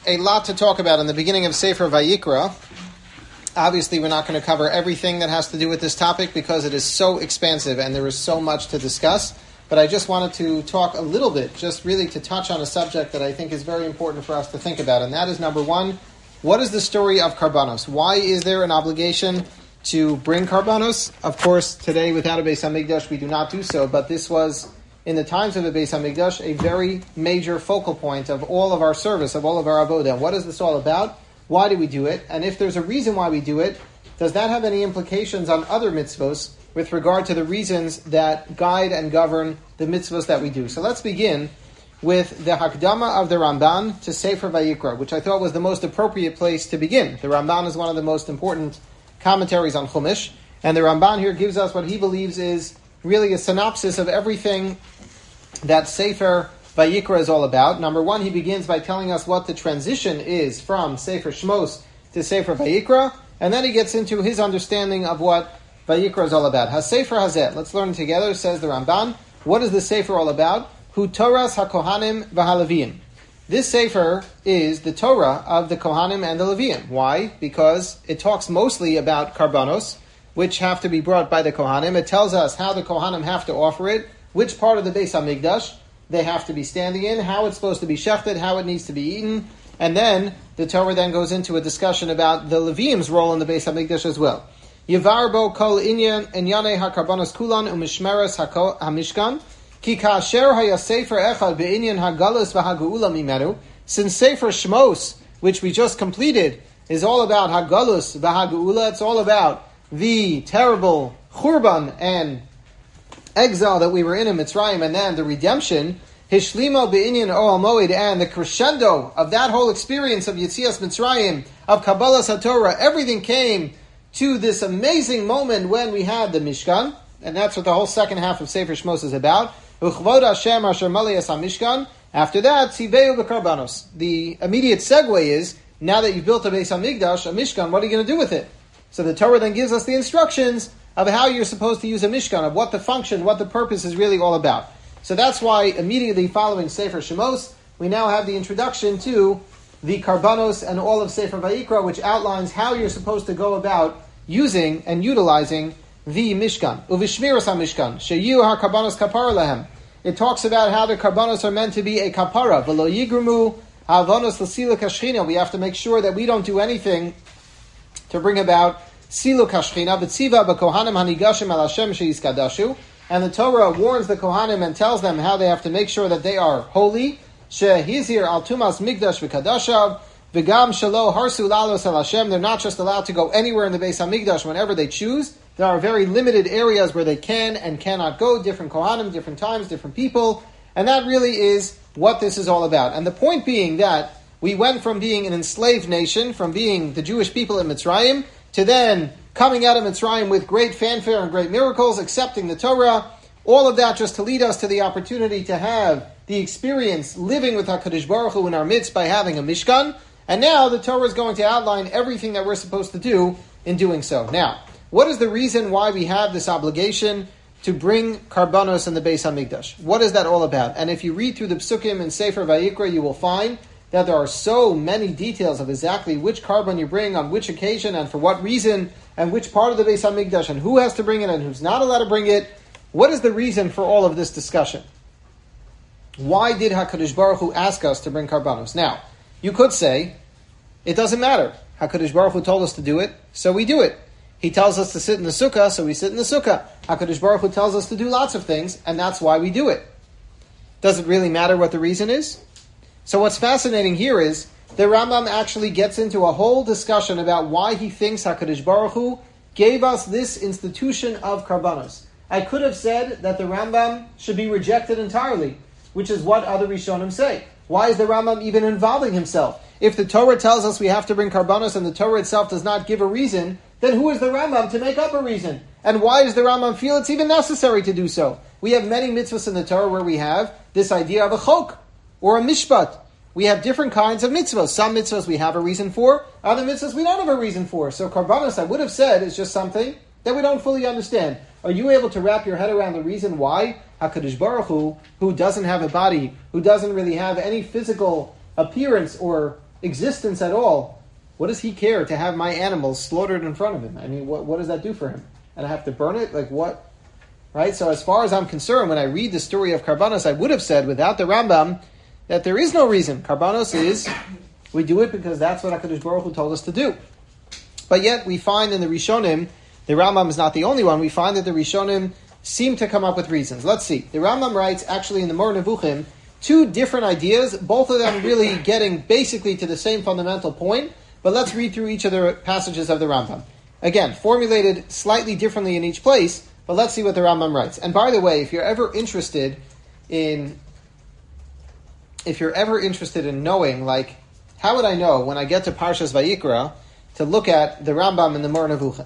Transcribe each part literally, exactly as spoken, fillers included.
a lot to talk about in the beginning of Sefer Vayikra. Obviously, we're not going to cover everything that has to do with this topic because it is so expansive and there is so much to discuss. But I just wanted to talk a little bit, just really to touch on a subject that I think is very important for us to think about. And that is, number one, what is the story of Karbanos? Why is there an obligation to bring Karbanos? Of course, today without a Beis HaMikdash, we do not do so. But this was, in the times of the Beis HaMikdash, a very major focal point of all of our service, of all of our avodah. What is this all about? Why do we do it? And if there's a reason why we do it, does that have any implications on other mitzvos with regard to the reasons that guide and govern the mitzvos that we do? So let's begin with the Hakdama of the Ramban to Sefer Vayikra, which I thought was the most appropriate place to begin. The Ramban is one of the most important commentaries on Chumash, and the Ramban here gives us what he believes is really a synopsis of everything that Sefer Vayikra is all about. Number one, he begins by telling us what the transition is from Sefer Shmos to Sefer Vayikra, and then he gets into his understanding of what Vayikra is all about. HaSefer Hazeh, let's learn together, says the Ramban. What is the Sefer all about? Hu Toras HaKohanim v'HaLevim. This Sefer is the Torah of the Kohanim and the Leviim. Why? Because it talks mostly about Karbanos, which have to be brought by the Kohanim. It tells us how the Kohanim have to offer it, which part of the Beis HaMikdash they have to be standing in, how it's supposed to be shechted, how it needs to be eaten. And then the Torah then goes into a discussion about the Leviim's role in the Beis HaMikdash as well. Yivar bo kol inyan inyanei hakarbanos kulan umishmeres hamishkan ki kaasher haya sefer echad be'inyan hagalus v'hageula mimenu. Since Sefer Shmos, which we just completed, is all about hagalus v'hageula, it's all about the terrible churban and exile that we were in in Mitzrayim, and then the redemption, Hishlimo be'inyan Ohel Moed, and the crescendo of that whole experience of Yetzias Mitzrayim, of Kabbalas HaTorah, everything came to this amazing moment when we had the Mishkan, and that's what the whole second half of Sefer Shmos is about. Uchvod Hashem asher maliyas HaMishkan. After that, Tziveu b'Karbanos. The immediate segue is, now that you've built a Beis HaMikdash, a Mishkan, what are you going to do with it? So the Torah then gives us the instructions of how you're supposed to use a Mishkan, of what the function, what the purpose is really all about. So that's why immediately following Sefer Shemos, we now have the introduction to the Karbanos and all of Sefer Vayikra, which outlines how you're supposed to go about using and utilizing the Mishkan. Uvishmiras HaMishkan, sheyu ha-karbanos kapara lehem. It talks about how the Karbanos are meant to be a kapara. V'lo yigrumu ha'avonos l'sila kashchina. We have to make sure that we don't do anything to bring about Silu Kashchina, B'tziva b'kohanim hanigashim al Hashem sheyiskadashu. And the Torah warns the Kohanim and tells them how they have to make sure that they are holy. Shehizir al tumas migdash v'kadashav, v'gam shelo harsu lalos al Hashem. They're not just allowed to go anywhere in the Beis HaMikdash whenever they choose. There are very limited areas where they can and cannot go, different Kohanim, different times, different people. And that really is what this is all about. And the point being that we went from being an enslaved nation, from being the Jewish people in Mitzrayim, to then coming out of Mitzrayim with great fanfare and great miracles, accepting the Torah, all of that just to lead us to the opportunity to have the experience living with HaKadosh Baruch Hu in our midst by having a Mishkan. And now the Torah is going to outline everything that we're supposed to do in doing so. Now, what is the reason why we have this obligation to bring Karbanos in the Beis HaMikdash? What is that all about? And if you read through the Psukim in Sefer Vayikra, you will find that there are so many details of exactly which carbon you bring, on which occasion, and for what reason, and which part of the Beis HaMikdash, and who has to bring it, and who's not allowed to bring it. What is the reason for all of this discussion? Why did HaKadosh Baruch Hu ask us to bring Karbanos? Now, you could say, it doesn't matter. HaKadosh Baruch Hu told us to do it, so we do it. He tells us to sit in the sukkah, so we sit in the sukkah. HaKadosh Baruch Hu tells us to do lots of things, and that's why we do it. Does it really matter what the reason is? So what's fascinating here is the Rambam actually gets into a whole discussion about why he thinks HaKadosh Baruch Hu gave us this institution of Karbanos. I could have said that the Rambam should be rejected entirely, which is what other Rishonim say. Why is the Rambam even involving himself? If the Torah tells us we have to bring Karbanos and the Torah itself does not give a reason, then who is the Rambam to make up a reason? And why does the Rambam feel it's even necessary to do so? We have many mitzvahs in the Torah where we have this idea of a chok, or a mishpat. We have different kinds of mitzvahs. Some mitzvahs we have a reason for, other mitzvahs we don't have a reason for. So Karbanos, I would have said, is just something that we don't fully understand. Are you able to wrap your head around the reason why HaKadosh Baruch Hu, who doesn't have a body, who doesn't really have any physical appearance or existence at all, what does he care to have my animals slaughtered in front of him? I mean, what, what does that do for him? And I have to burn it? Like what? Right? So as far as I'm concerned, when I read the story of Karbanos, I would have said, without the Rambam, that there is no reason. Karbanos is, we do it because that's what HaKadosh Baruch Hu told us to do. But yet, we find in the Rishonim, the Rambam is not the only one, we find that the Rishonim seem to come up with reasons. Let's see. The Rambam writes, actually in the Moreh Nevuchim, two different ideas, both of them really getting basically to the same fundamental point, but let's read through each of the passages of the Rambam. Again, formulated slightly differently in each place, but let's see what the Rambam writes. And by the way, if you're ever interested in, if you're ever interested in knowing, like, how would I know when I get to Parshas Vayikra to look at the Rambam and the Moreh Nevuchim?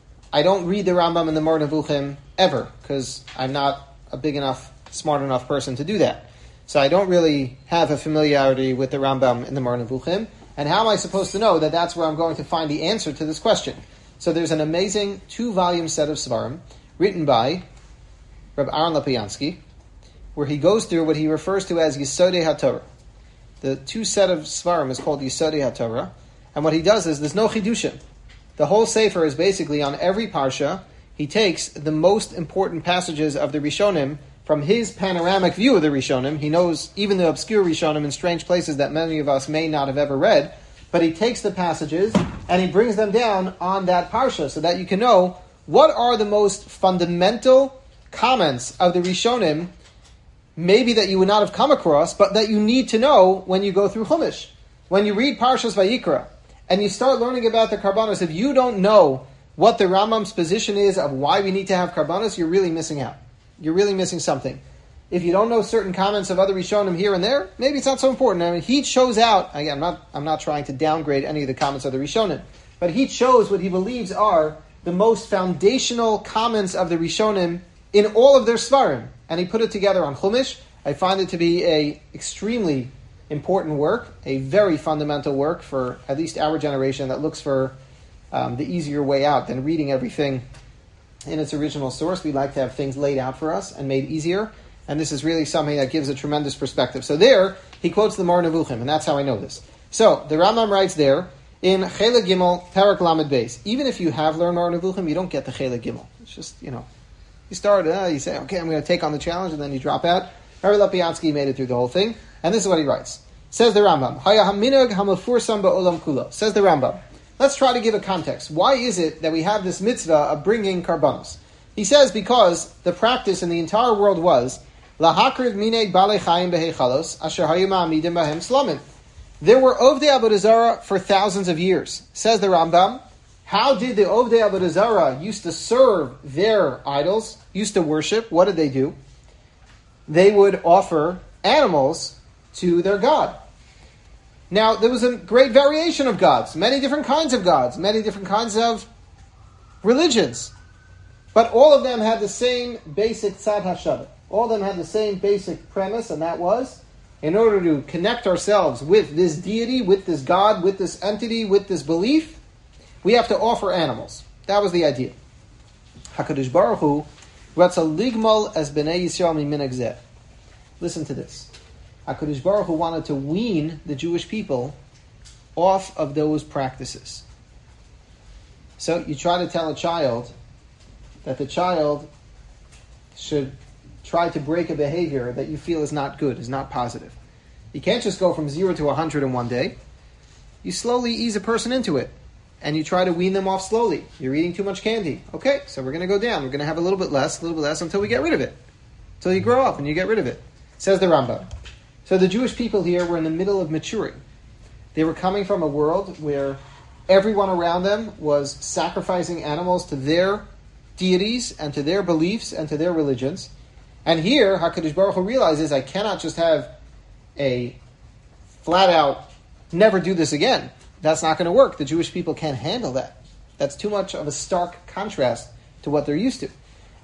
I don't read the Rambam and the Moreh Nevuchim ever, because I'm not a big enough, smart enough person to do that. So I don't really have a familiarity with the Rambam and the Moreh Nevuchim. And how am I supposed to know that that's where I'm going to find the answer to this question? So there's an amazing two-volume set of Svarim written by Reb Aaron Lapiansky, where he goes through what he refers to as Yesodei HaTorah. The two set of Svarim is called Yesodei HaTorah. And what he does is, there's no Chidushim. The whole Sefer is basically on every Parsha, he takes the most important passages of the Rishonim from his panoramic view of the Rishonim. He knows even the obscure Rishonim in strange places that many of us may not have ever read, but he takes the passages and he brings them down on that Parsha so that you can know what are the most fundamental comments of the Rishonim, maybe that you would not have come across, but that you need to know when you go through Chumash. When you read Parshas Vayikra, and you start learning about the Karbanos, if you don't know what the Rambam's position is of why we need to have Karbanos, you're really missing out. You're really missing something. If you don't know certain comments of other Rishonim here and there, maybe it's not so important. I mean, he shows out, again, I'm not, I'm not trying to downgrade any of the comments of the Rishonim, but he shows what he believes are the most foundational comments of the Rishonim in all of their Svarim. And he put it together on Chumash. I find it to be a extremely important work, a very fundamental work for at least our generation that looks for um, the easier way out than reading everything in its original source. We like to have things laid out for us and made easier, and this is really something that gives a tremendous perspective. So there, he quotes the Moreh Nevuchim, and that's how I know this. So, the Rambam writes there, in Chela Gimel, Parak Lamed Beis, even if you have learned Moreh Nevuchim, you don't get the Chela Gimel. It's just, you know, you start, uh, you say, okay, I'm going to take on the challenge, and then you drop out. Rabbi Lapiansky made it through the whole thing, and this is what he writes. Says the Rambam, Haya haminag hamafursam ba'olam kulo. Says the Rambam. Let's try to give a context. Why is it that we have this mitzvah of bringing karbanos? He says because the practice in the entire world was lahakriv minei balei chayim behechalos asher hayu ma'amidim bahem slamin. There were Ovdei Avodah Zarah for thousands of years. Says the Rambam, how did the Ovdei Avodah Zarah used to serve their idols, used to worship? What did they do? They would offer animals to their god. Now, there was a great variation of gods, many different kinds of gods, many different kinds of religions. But all of them had the same basic tzad hashava. All of them had the same basic premise, and that was, in order to connect ourselves with this deity, with this God, with this entity, with this belief, we have to offer animals. That was the idea. HaKadosh Baruch Hu ratza ligmal es b'nei Yisrael miminhag zeh. Listen to this. HaKadosh Baruch Hu wanted to wean the Jewish people off of those practices. So you try to tell a child that the child should try to break a behavior that you feel is not good, is not positive. You can't just go from zero to one hundred in one day. You slowly ease a person into it, and you try to wean them off slowly. You're eating too much candy. Okay, so we're going to go down. We're going to have a little bit less, a little bit less, until we get rid of it. Until you grow up and you get rid of it. Says the Rambam. So the Jewish people here were in the middle of maturing. They were coming from a world where everyone around them was sacrificing animals to their deities and to their beliefs and to their religions. And here, HaKadosh Baruch Hu realizes, I cannot just have a flat-out, never do this again. That's not going to work. The Jewish people can't handle that. That's too much of a stark contrast to what they're used to.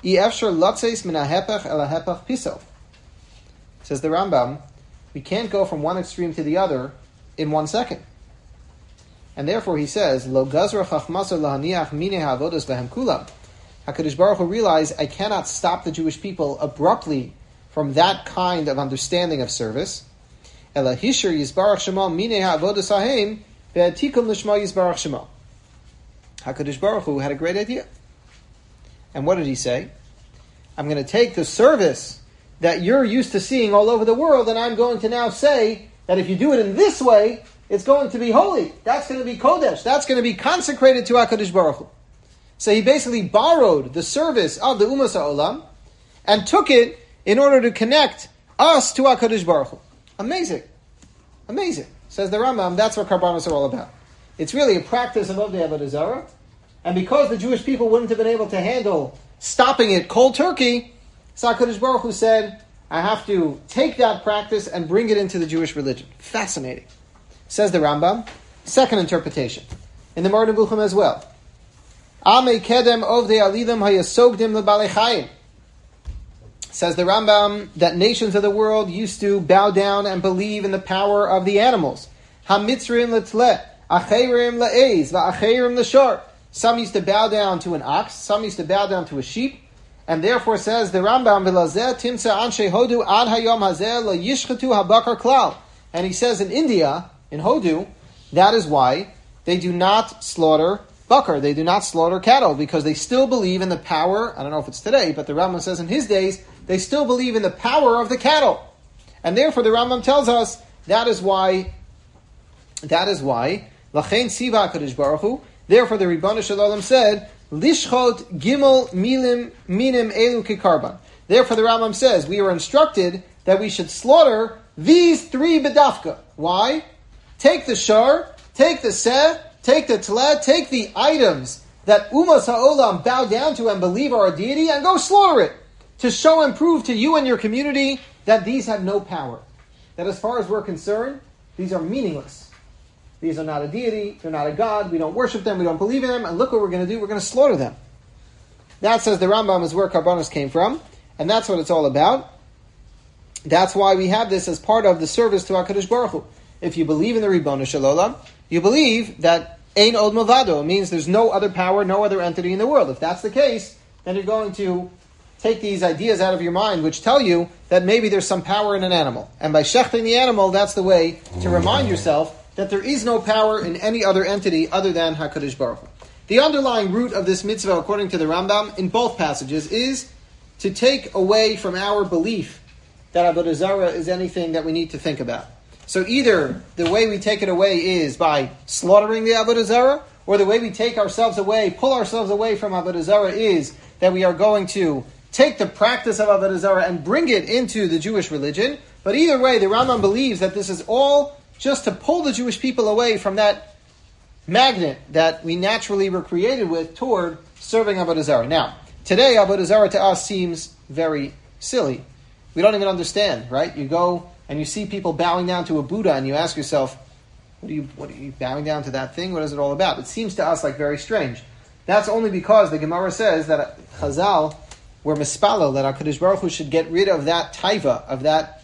Says the Rambam, we can't go from one extreme to the other in one second. And therefore he says, Lo gazra chachmaso lahaniach minei ha'avodos behem kulam. HaKadosh Baruch Hu realized, I cannot stop the Jewish people abruptly from that kind of understanding of service. Ela hishur yizbarach shema minei ha'avodas hahem ve'atikum l'shema yizbarach shema. HaKadosh Baruch Hu had a great idea. And what did he say? I'm going to take the service that you're used to seeing all over the world, and I'm going to now say that if you do it in this way, it's going to be holy. That's going to be Kodesh. That's going to be consecrated to HaKadosh Baruch Hu. So he basically borrowed the service of the Umas HaOlam and took it in order to connect us to HaKadosh Baruch Hu. Amazing. Amazing. Says the Rambam, that's what Karbanos are all about. It's really a practice of Avdei Avodah Zarah. And because the Jewish people wouldn't have been able to handle stopping it cold turkey, so HaKadosh Baruch Hu said, I have to take that practice and bring it into the Jewish religion. Fascinating. Says the Rambam, second interpretation. In the Moreh Nevuchim as well. Amei kedem ovdei alilim hayasogdim lebalei chayim. Says the Rambam that nations of the world used to bow down and believe in the power of the animals. Hamitzrim letle, acherim le'ez, va'acherim l'shor. Some used to bow down to an ox, some used to bow down to a sheep, and therefore says the Rambam, V'lazeh timsa anshe hodu ad hayom hazeh la'yishchetu habakar klal. And he says in India, in Hodu, that is why they do not slaughter bakar, they do not slaughter cattle, because they still believe in the power, I don't know if it's today, but the Rambam says in his days, they still believe in the power of the cattle. And therefore the Rambam tells us, that is why, that is why, Lachein Siva HaKadosh Baruch Hu, therefore the Ribbon Shalom said, Lishchot Gimel Milim Minim Elu Kikarban. Therefore the Rambam says, we are instructed that we should slaughter these three bedafka. Why? Take the shar, take the seh, take the tleh, take the items that Umas HaOlam bow down to and believe are a deity, and go slaughter it, to show and prove to you and your community that these have no power. That as far as we're concerned, these are meaningless. These are not a deity, they're not a god, we don't worship them, we don't believe in them, and look what we're going to do, we're going to slaughter them. That, says the Rambam, is where Karbanos came from, and that's what it's all about. That's why we have this as part of the service to HaKadosh Baruch Hu. If you believe in the Ribbon Shalom, you believe that Ein Od Milvado, it means there's no other power, no other entity in the world. If that's the case, then you're going to take these ideas out of your mind, which tell you that maybe there's some power in an animal. And by shechting the animal, that's the way to remind yourself that there is no power in any other entity other than HaKadosh Baruch Hu. The underlying root of this mitzvah, according to the Rambam, in both passages, is to take away from our belief that Avodah Zarah is anything that we need to think about. So either the way we take it away is by slaughtering the Avodah Zarah, or the way we take ourselves away, pull ourselves away from Avodah Zarah is that we are going to take the practice of Avodah Zarah and bring it into the Jewish religion. But either way, the Rambam believes that this is all just to pull the Jewish people away from that magnet that we naturally were created with toward serving Avodah Zarah. Now, today Avodah Zarah to us seems very silly. We don't even understand, right? You go and you see people bowing down to a Buddha and you ask yourself, what are you, what are you bowing down to that thing? What is it all about? It seems to us like very strange. That's only because the Gemara says that Chazal were mispalo, that HaKadosh Baruch Hu should get rid of that taiva, of that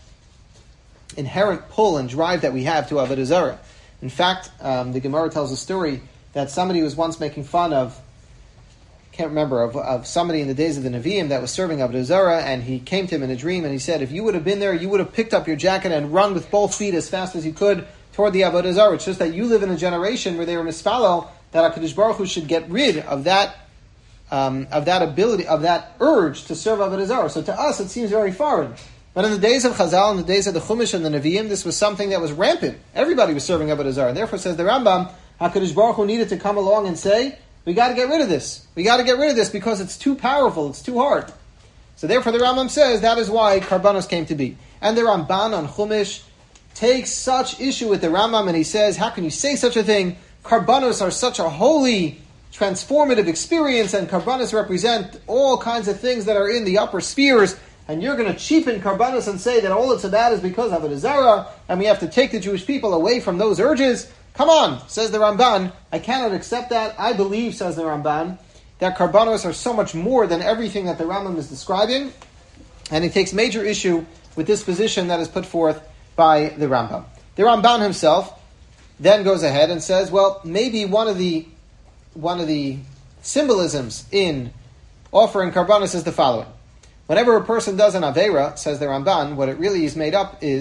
inherent pull and drive that we have to Avodah Zarah. In fact, um, the Gemara tells a story that somebody was once making fun of, can't remember, of, of somebody in the days of the Nevi'im that was serving Avodah Zarah, and he came to him in a dream and he said, if you would have been there, you would have picked up your jacket and run with both feet as fast as you could toward the Avodah Zarah. It's just that you live in a generation where they were mispalo, that HaKadosh Baruch Hu should get rid of that um, of that ability, of that urge to serve Avodah Zarah. So to us, it seems very foreign. But in the days of Chazal, in the days of the Chumash and the Nevi'im, this was something that was rampant. Everybody was serving Avodah Zarah. And therefore, says the Rambam, HaKadosh Baruch Hu needed to come along and say, we got to get rid of this. We got to get rid of this because it's too powerful. It's too hard. So therefore, the Rambam says that is why Karbanos came to be. And the Ramban on Chumash takes such issue with the Rambam, and he says, how can you say such a thing? Karbanos are such a holy, transformative experience, and Karbanos represent all kinds of things that are in the upper spheres, and you're going to cheapen Karbanos and say that all it's about is because of Avodah Zarah, and we have to take the Jewish people away from those urges. Come on, says the Ramban, I cannot accept that. I believe, says the Ramban, that Karbanos are so much more than everything that the Rambam is describing, and he takes major issue with this position that is put forth by the Rambam. The Ramban himself then goes ahead and says, well, maybe one of the one of the symbolisms in offering Karbanos is the following. Whenever a person does an Aveira, says the Ramban, what it really is made up is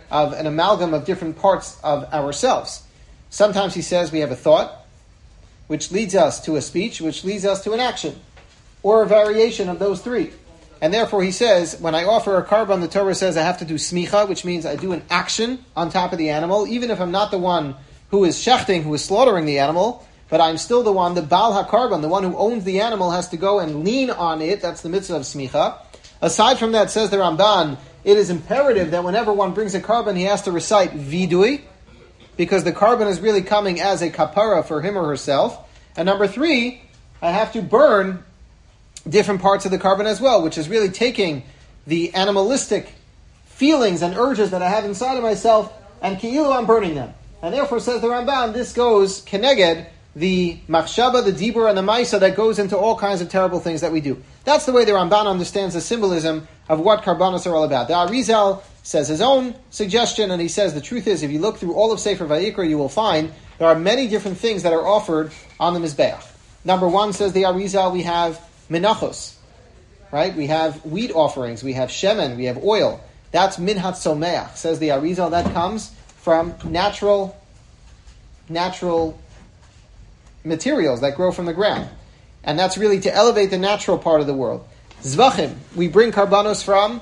of an amalgam of different parts of ourselves. Sometimes he says we have a thought, which leads us to a speech, which leads us to an action, or a variation of those three. And therefore he says, when I offer a karban, the Torah says I have to do smicha, which means I do an action on top of the animal, even if I'm not the one who is shechting, who is slaughtering the animal, but I'm still the one, the Baal HaKarban, the one who owns the animal, has to go and lean on it. That's the mitzvah of smicha. Aside from that, says the Ramban, it is imperative that whenever one brings a karban, he has to recite vidui, because the karban is really coming as a kapara for him or herself. And number three, I have to burn different parts of the karban as well, which is really taking the animalistic feelings and urges that I have inside of myself, and ki'ilu, I'm burning them. And therefore, says the Ramban, this goes keneged the machshava, the dibur, and the maisa that goes into all kinds of terrible things that we do. That's the way the Ramban understands the symbolism of what karbanos are all about. The Arizal says his own suggestion, and he says the truth is, if you look through all of Sefer Vayikra, you will find there are many different things that are offered on the Mizbeach. Number one, says the Arizal, we have minachos, right? We have wheat offerings, we have shemen, we have oil. That's minhat someach, says the Arizal. That comes from natural, natural materials that grow from the ground. And that's really to elevate the natural part of the world. Zvachim, we bring karbanos from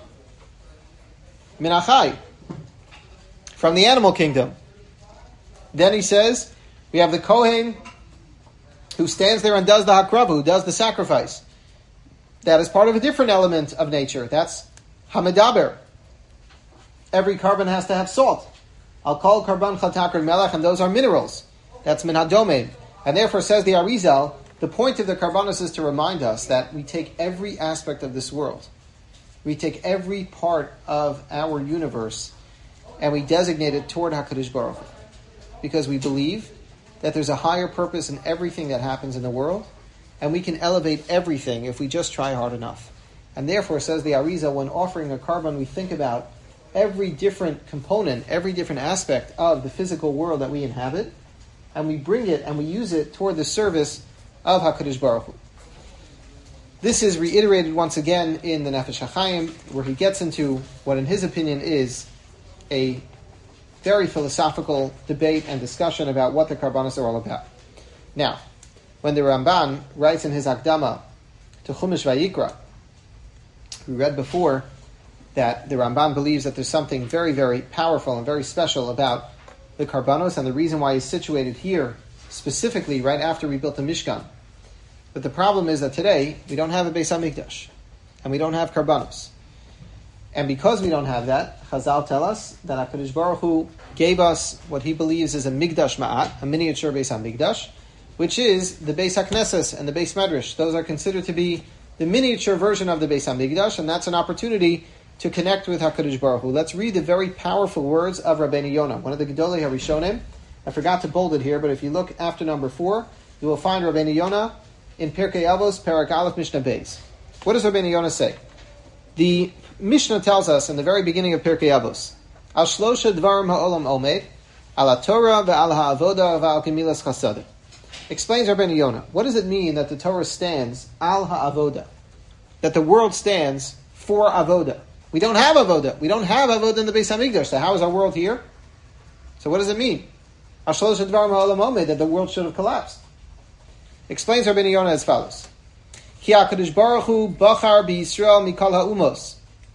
minachai, from the animal kingdom. Then he says, we have the Kohen who stands there and does the hakrava, who does the sacrifice. That is part of a different element of nature. That's hamidaber. Every karban has to have salt. I'll call karban chatakar melech, and those are minerals. That's min hadomein. And therefore, says the Arizal, the point of the karbanos is to remind us that we take every aspect of this world, we take every part of our universe, and we designate it toward HaKadosh Baruch Hu. Because we believe that there's a higher purpose in everything that happens in the world, and we can elevate everything if we just try hard enough. And therefore, says the Arizal, when offering a karban, we think about every different component, every different aspect of the physical world that we inhabit, and we bring it and we use it toward the service of HaKadosh Baruch Hu. This is reiterated once again in the Nefesh HaChaim, where he gets into what in his opinion is a very philosophical debate and discussion about what the karbanos are all about. Now, when the Ramban writes in his Akdama to Chumash Vayikra, we read before that the Ramban believes that there's something very, very powerful and very special about the karbanos, and the reason why he's situated here, specifically right after we built the Mishkan. But the problem is that today, we don't have a Beis HaMikdash, and we don't have karbanos. And because we don't have that, Chazal tell us that HaKadosh Baruch Hu gave us what he believes is a Migdash Ma'at, a miniature Beis HaMikdash, which is the Beis HaKnesses and the Beis Medrash. Those are considered to be the miniature version of the Beis HaMikdash, and that's an opportunity to connect with HaKadosh Baruch Hu. Let's read the very powerful words of Rabbeinu Yonah, one of the Gedolei HaRishonim. I forgot to bold it here, but if you look after number four, you will find Rabbeinu Yonah in Pirkei Avos, Perak Aleph, Mishnah Beis. What does Rabbeinu Yonah say? The Mishnah tells us in the very beginning of Pirkei Avos, Al Shlosha Dvarim Ha'olam Omed, Al HaTorah Ve'al Ha'avoda Ve'al Gemilas Chasadim. Explains Rabbeinu Yonah, what does it mean that the Torah stands Al Ha'avoda? That the world stands for Avoda. We don't have Avoda. We don't have Avoda in the Beis HaMikdash. So how is our world here? So what does it mean? Al Shlosha Dvarim Ha'olam Omed, that the world should have collapsed. Explains Rabbeinu Yonah as follows. Ki HaKadosh Baruch Hu bachar b'Yisrael mikol ha'umos.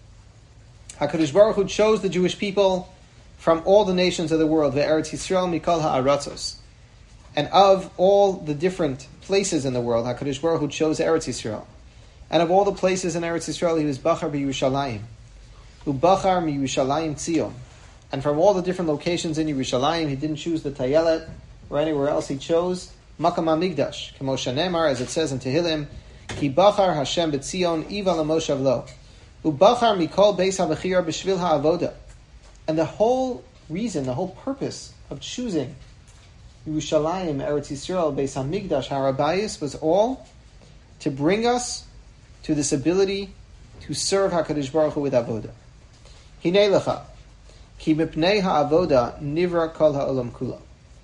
HaKadosh Baruch Hu chose the Jewish people from all the nations of the world, ve'eretz Yisrael mikol ha'aratzos. And of all the different places in the world, HaKadosh Baruch Hu chose Eretz Yisrael. And of all the places in Eretz Yisrael, he was bachar b'Yerushalayim. Ubachar miYerushalayim Tzion. And from all the different locations in Yerushalayim, he didn't choose the Tayelet or anywhere else. He chose Makam HaMikdash, Kemo Shanemar, as it says in Tehillim, Ki bachar Hashem b'Tzion Iva l'Moshav Lo. Ubachar mikol beis ha'bechira b'shvil ha'avoda. And the whole reason, the whole purpose of choosing Yerushalayim, Eretz Yisrael, Beis HaMikdash, Har HaBayis, was all to bring us to this ability to serve HaKadosh Baruch Hu with avoda. Hinei lecha, ki mipnei ha'avoda nivra kol ha'olam kula.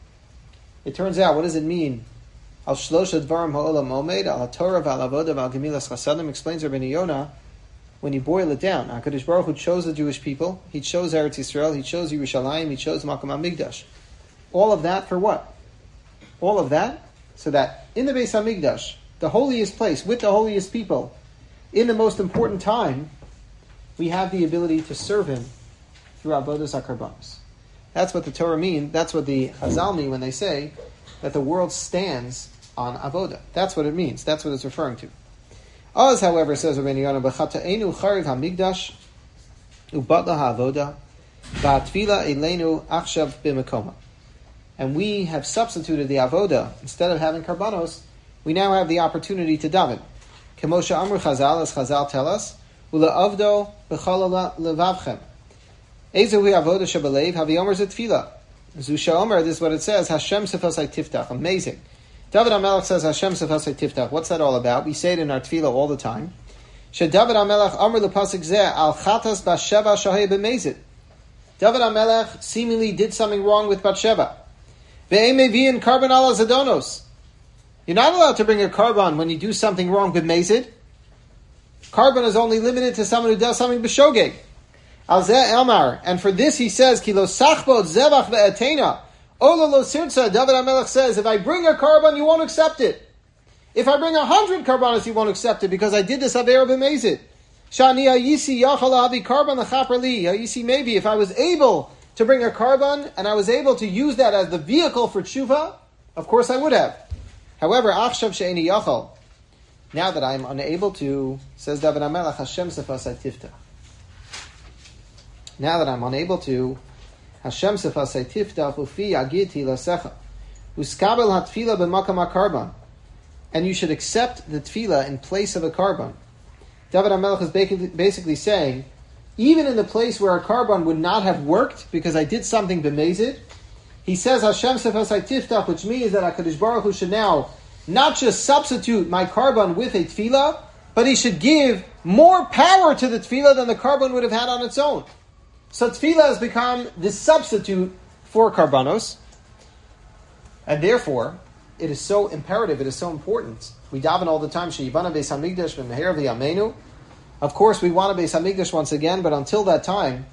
It turns out, what does it mean? Al shlosha dvarim ha'olam omed, al ha'torah v'al avoda v'al gemilas chasadim, explains Rabbeinu Yonah, when you boil it down, HaKadosh Baruch Hu chose the Jewish people, He chose Eretz Yisrael, He chose Yerushalayim, He chose Makom HaMikdash. All of that for what? All of that so that in the Beis HaMikdash, the holiest place, with the holiest people, in the most important time, we have the ability to serve Him through Avodas HaKarbanos. That's what the Torah means, that's what the Chazal mean when they say that the world stands on Avodah. That's what it means, that's what it's referring to. Oz, however, says Rabbeinu Yonah, B'chata'enu chariv hamigdash u'batla ha'avoda va'atfila eleinu achshav b'mekoma. And we have substituted the avoda. Instead of having karbanos, we now have the opportunity to daven. Kemosha amru chazal, as chazal tell us, u'la'avdo b'chalala levavchem. Ezuhi avoda shebelev haviyomer zetfila. Zusha omer, this is what it says, Hashem sefasai tiftach. Amazing. David HaMelech says, Hashem sefasei tiftach. What's that all about? We say it in our tefillah all the time. She David HaMelech amr lepasik zeh al chatas Bathsheba shahei b'mezid. David HaMelech seemingly did something wrong with Bathsheba. Ve'em mevi'in karban ala zadonos. You're not allowed to bring a karban when you do something wrong with mezid. Karban is only limited to someone who does something b'shogeg. Al zeh elmar. And for this he says, ki lo sachbot zevach ve'etena. Ola lo sirtza, David HaMelech says, if I bring a karban, you won't accept it. If I bring a hundred karbanos, you won't accept it, because I did this avera b'mezid. Shani ayisi yachal avi karban l'chaper li. Ayisi, maybe, if I was able to bring a karban, and I was able to use that as the vehicle for tshuva, of course I would have. However, achshav she'eni yachal, now that I'm unable to, says David HaMelech, Hashem sefasai tiftach. Now that I'm unable to, Hashem sefasei tiftach ufi agiti lasecha uskabel hatfila b'makam hakarban, and you should accept the tefillah in place of a karban. David HaMelech is basically, basically saying, even in the place where a karban would not have worked because I did something b'mezid, he says Hashem sefasei tiftach, which means that HaKadosh Baruch Hu should now not just substitute my karban with a tefillah, but He should give more power to the tefillah than the karban would have had on its own. So tefillah has become the substitute for karbanos, and therefore it is so imperative, it is so important. We daven all the time, Sheyivana Beis Hamikdash v'meher v'yameinu. Of course, we want a Beis Hamikdash once again, but until that time,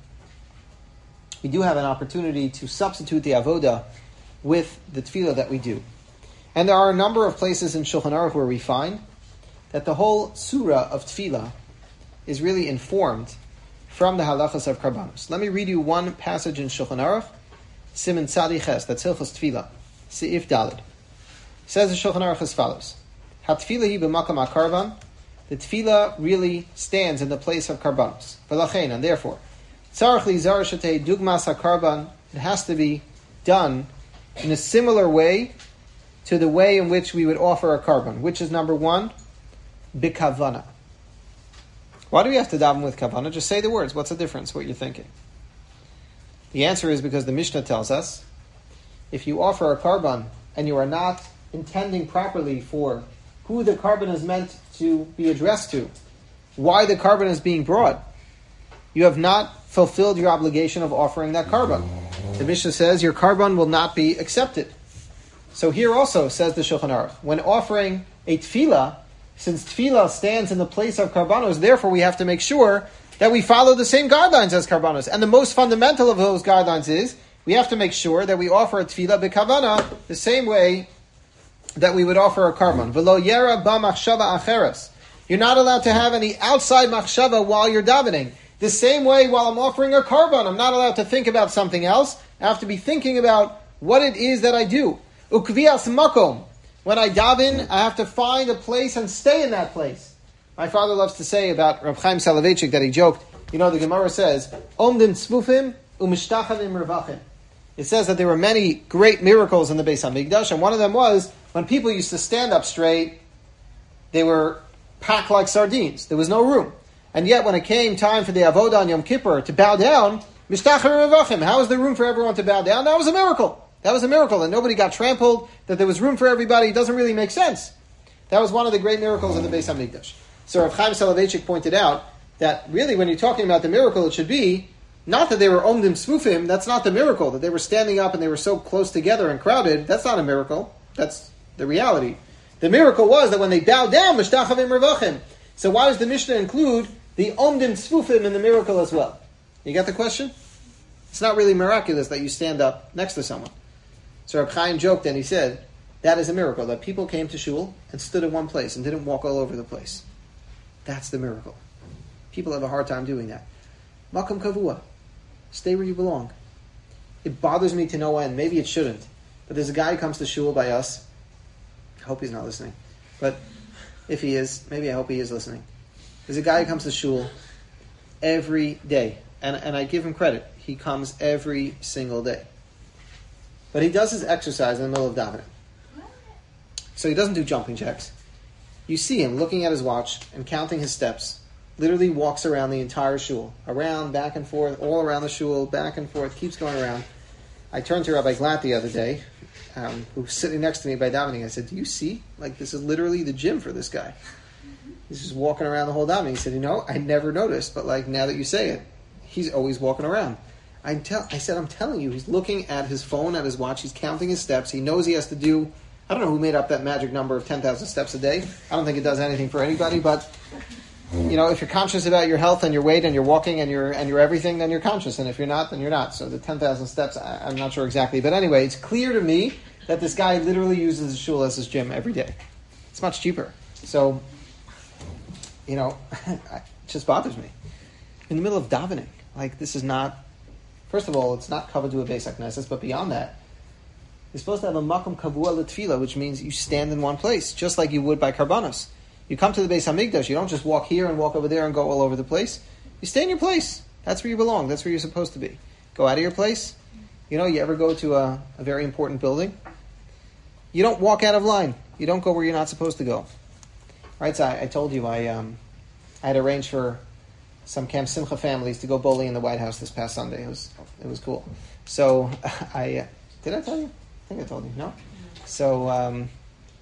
we do have an opportunity to substitute the avoda with the tefillah that we do. And there are a number of places in Shulchan Aruch where we find that the whole surah of tefillah is really informed from the halachas of karbanos. Let me read you one passage in Shulchan Aruch, Siman Tzadi Ches, that's Hilchos Tefillah, Seif Daled. Says the Shulchan Aruch as follows: Hatfila hi b'makam hakarban. The tefillah really stands in the place of karbanos. V'lachein, and therefore, tzarich lizar shetei dugmas hakarban. It has to be done in a similar way to the way in which we would offer a karban, which is number one, b'kavana. Why do we have to daven with kavanah? Just say the words. What's the difference? What you're thinking? The answer is because the Mishnah tells us, if you offer a karban and you are not intending properly for who the karban is meant to be addressed to, why the karban is being brought, you have not fulfilled your obligation of offering that karban. The Mishnah says your karban will not be accepted. So here also, says the Shulchan Aruch, when offering a tefillah, since tefillah stands in the place of karbanos, therefore we have to make sure that we follow the same guidelines as karbanos. And the most fundamental of those guidelines is, we have to make sure that we offer a tefillah b'kavana the same way that we would offer a karban. V'lo yera ba machshava acheres. You're not allowed to have any outside machshava while you're davening. The same way while I'm offering a karban, I'm not allowed to think about something else. I have to be thinking about what it is that I do. Ukvias makom. When I daven, I have to find a place and stay in that place. My father loves to say about Reb Chaim Soloveitchik that he joked, you know, the Gemara says, Omdim tzfufim u'mishtachavim revachim. It says that there were many great miracles in the Beis HaMikdash, and one of them was, when people used to stand up straight, they were packed like sardines. There was no room. And yet when it came time for the Avodah on Yom Kippur to bow down, mishtachavim revachim, how was there room for everyone to bow down? That was a miracle. That was a miracle, and nobody got trampled, that there was room for everybody. It doesn't really make sense. That was one of the great miracles in the Beis HaMikdash. So Rav Chaim Soloveitchik pointed out that really when you're talking about the miracle, it should be not that they were omdim smufim, that's not the miracle, that they were standing up and they were so close together and crowded, that's not a miracle, that's the reality. The miracle was that when they bowed down, mishtachavim revachim. So why does the Mishnah include the omdim tzfufim in the miracle as well. You got the question? It's not really miraculous that you stand up next to someone. So Reb Chaim joked and he said, that is a miracle, that people came to shul and stood in one place and didn't walk all over the place. That's the miracle. People have a hard time doing that. Makom kavua. Stay where you belong. It bothers me to no end. Maybe it shouldn't. But there's a guy who comes to shul by us. I hope he's not listening. But if he is, maybe I hope he is listening. There's a guy who comes to shul every day. And, and I give him credit. He comes every single day. But he does his exercise in the middle of davening. So he doesn't do jumping jacks. You see him looking at his watch and counting his steps. Literally walks around the entire shul. Around, back and forth, all around the shul, back and forth, keeps going around. I turned to Rabbi Glatt the other day, um, who was sitting next to me by davening. I said, do you see? Like, this is literally the gym for this guy. He's just walking around the whole davening. He said, you know, I never noticed, but like, now that you say it, he's always walking around. I tell, I said, I'm telling you, he's looking at his phone, at his watch, he's counting his steps. He knows he has to do, I don't know who made up that magic number of ten thousand steps a day. I don't think it does anything for anybody, but you know, if you're conscious about your health and your weight and you're walking and you're and you're everything, then you're conscious. And if you're not, then you're not. So the ten thousand steps, I, I'm not sure exactly. But anyway, it's clear to me that this guy literally uses the shul as his gym every day. It's much cheaper. So, you know, it just bothers me. In the middle of davening, like this is not, first of all, it's not covered to a Beis HaKnesses, but beyond that, you're supposed to have a makom kavua l'tefila, which means you stand in one place, just like you would by karbanos. You come to the Beis Hamikdash, you don't just walk here and walk over there and go all over the place. You stay in your place. That's where you belong. That's where you're supposed to be. Go out of your place. You know, you ever go to a, a very important building? You don't walk out of line. You don't go where you're not supposed to go. Right? So I, I told you I um, I had arranged for some Camp Simcha families to go bowling in the White House this past Sunday. It was it was cool. So I uh, did I tell you? I think I told you. No. So um,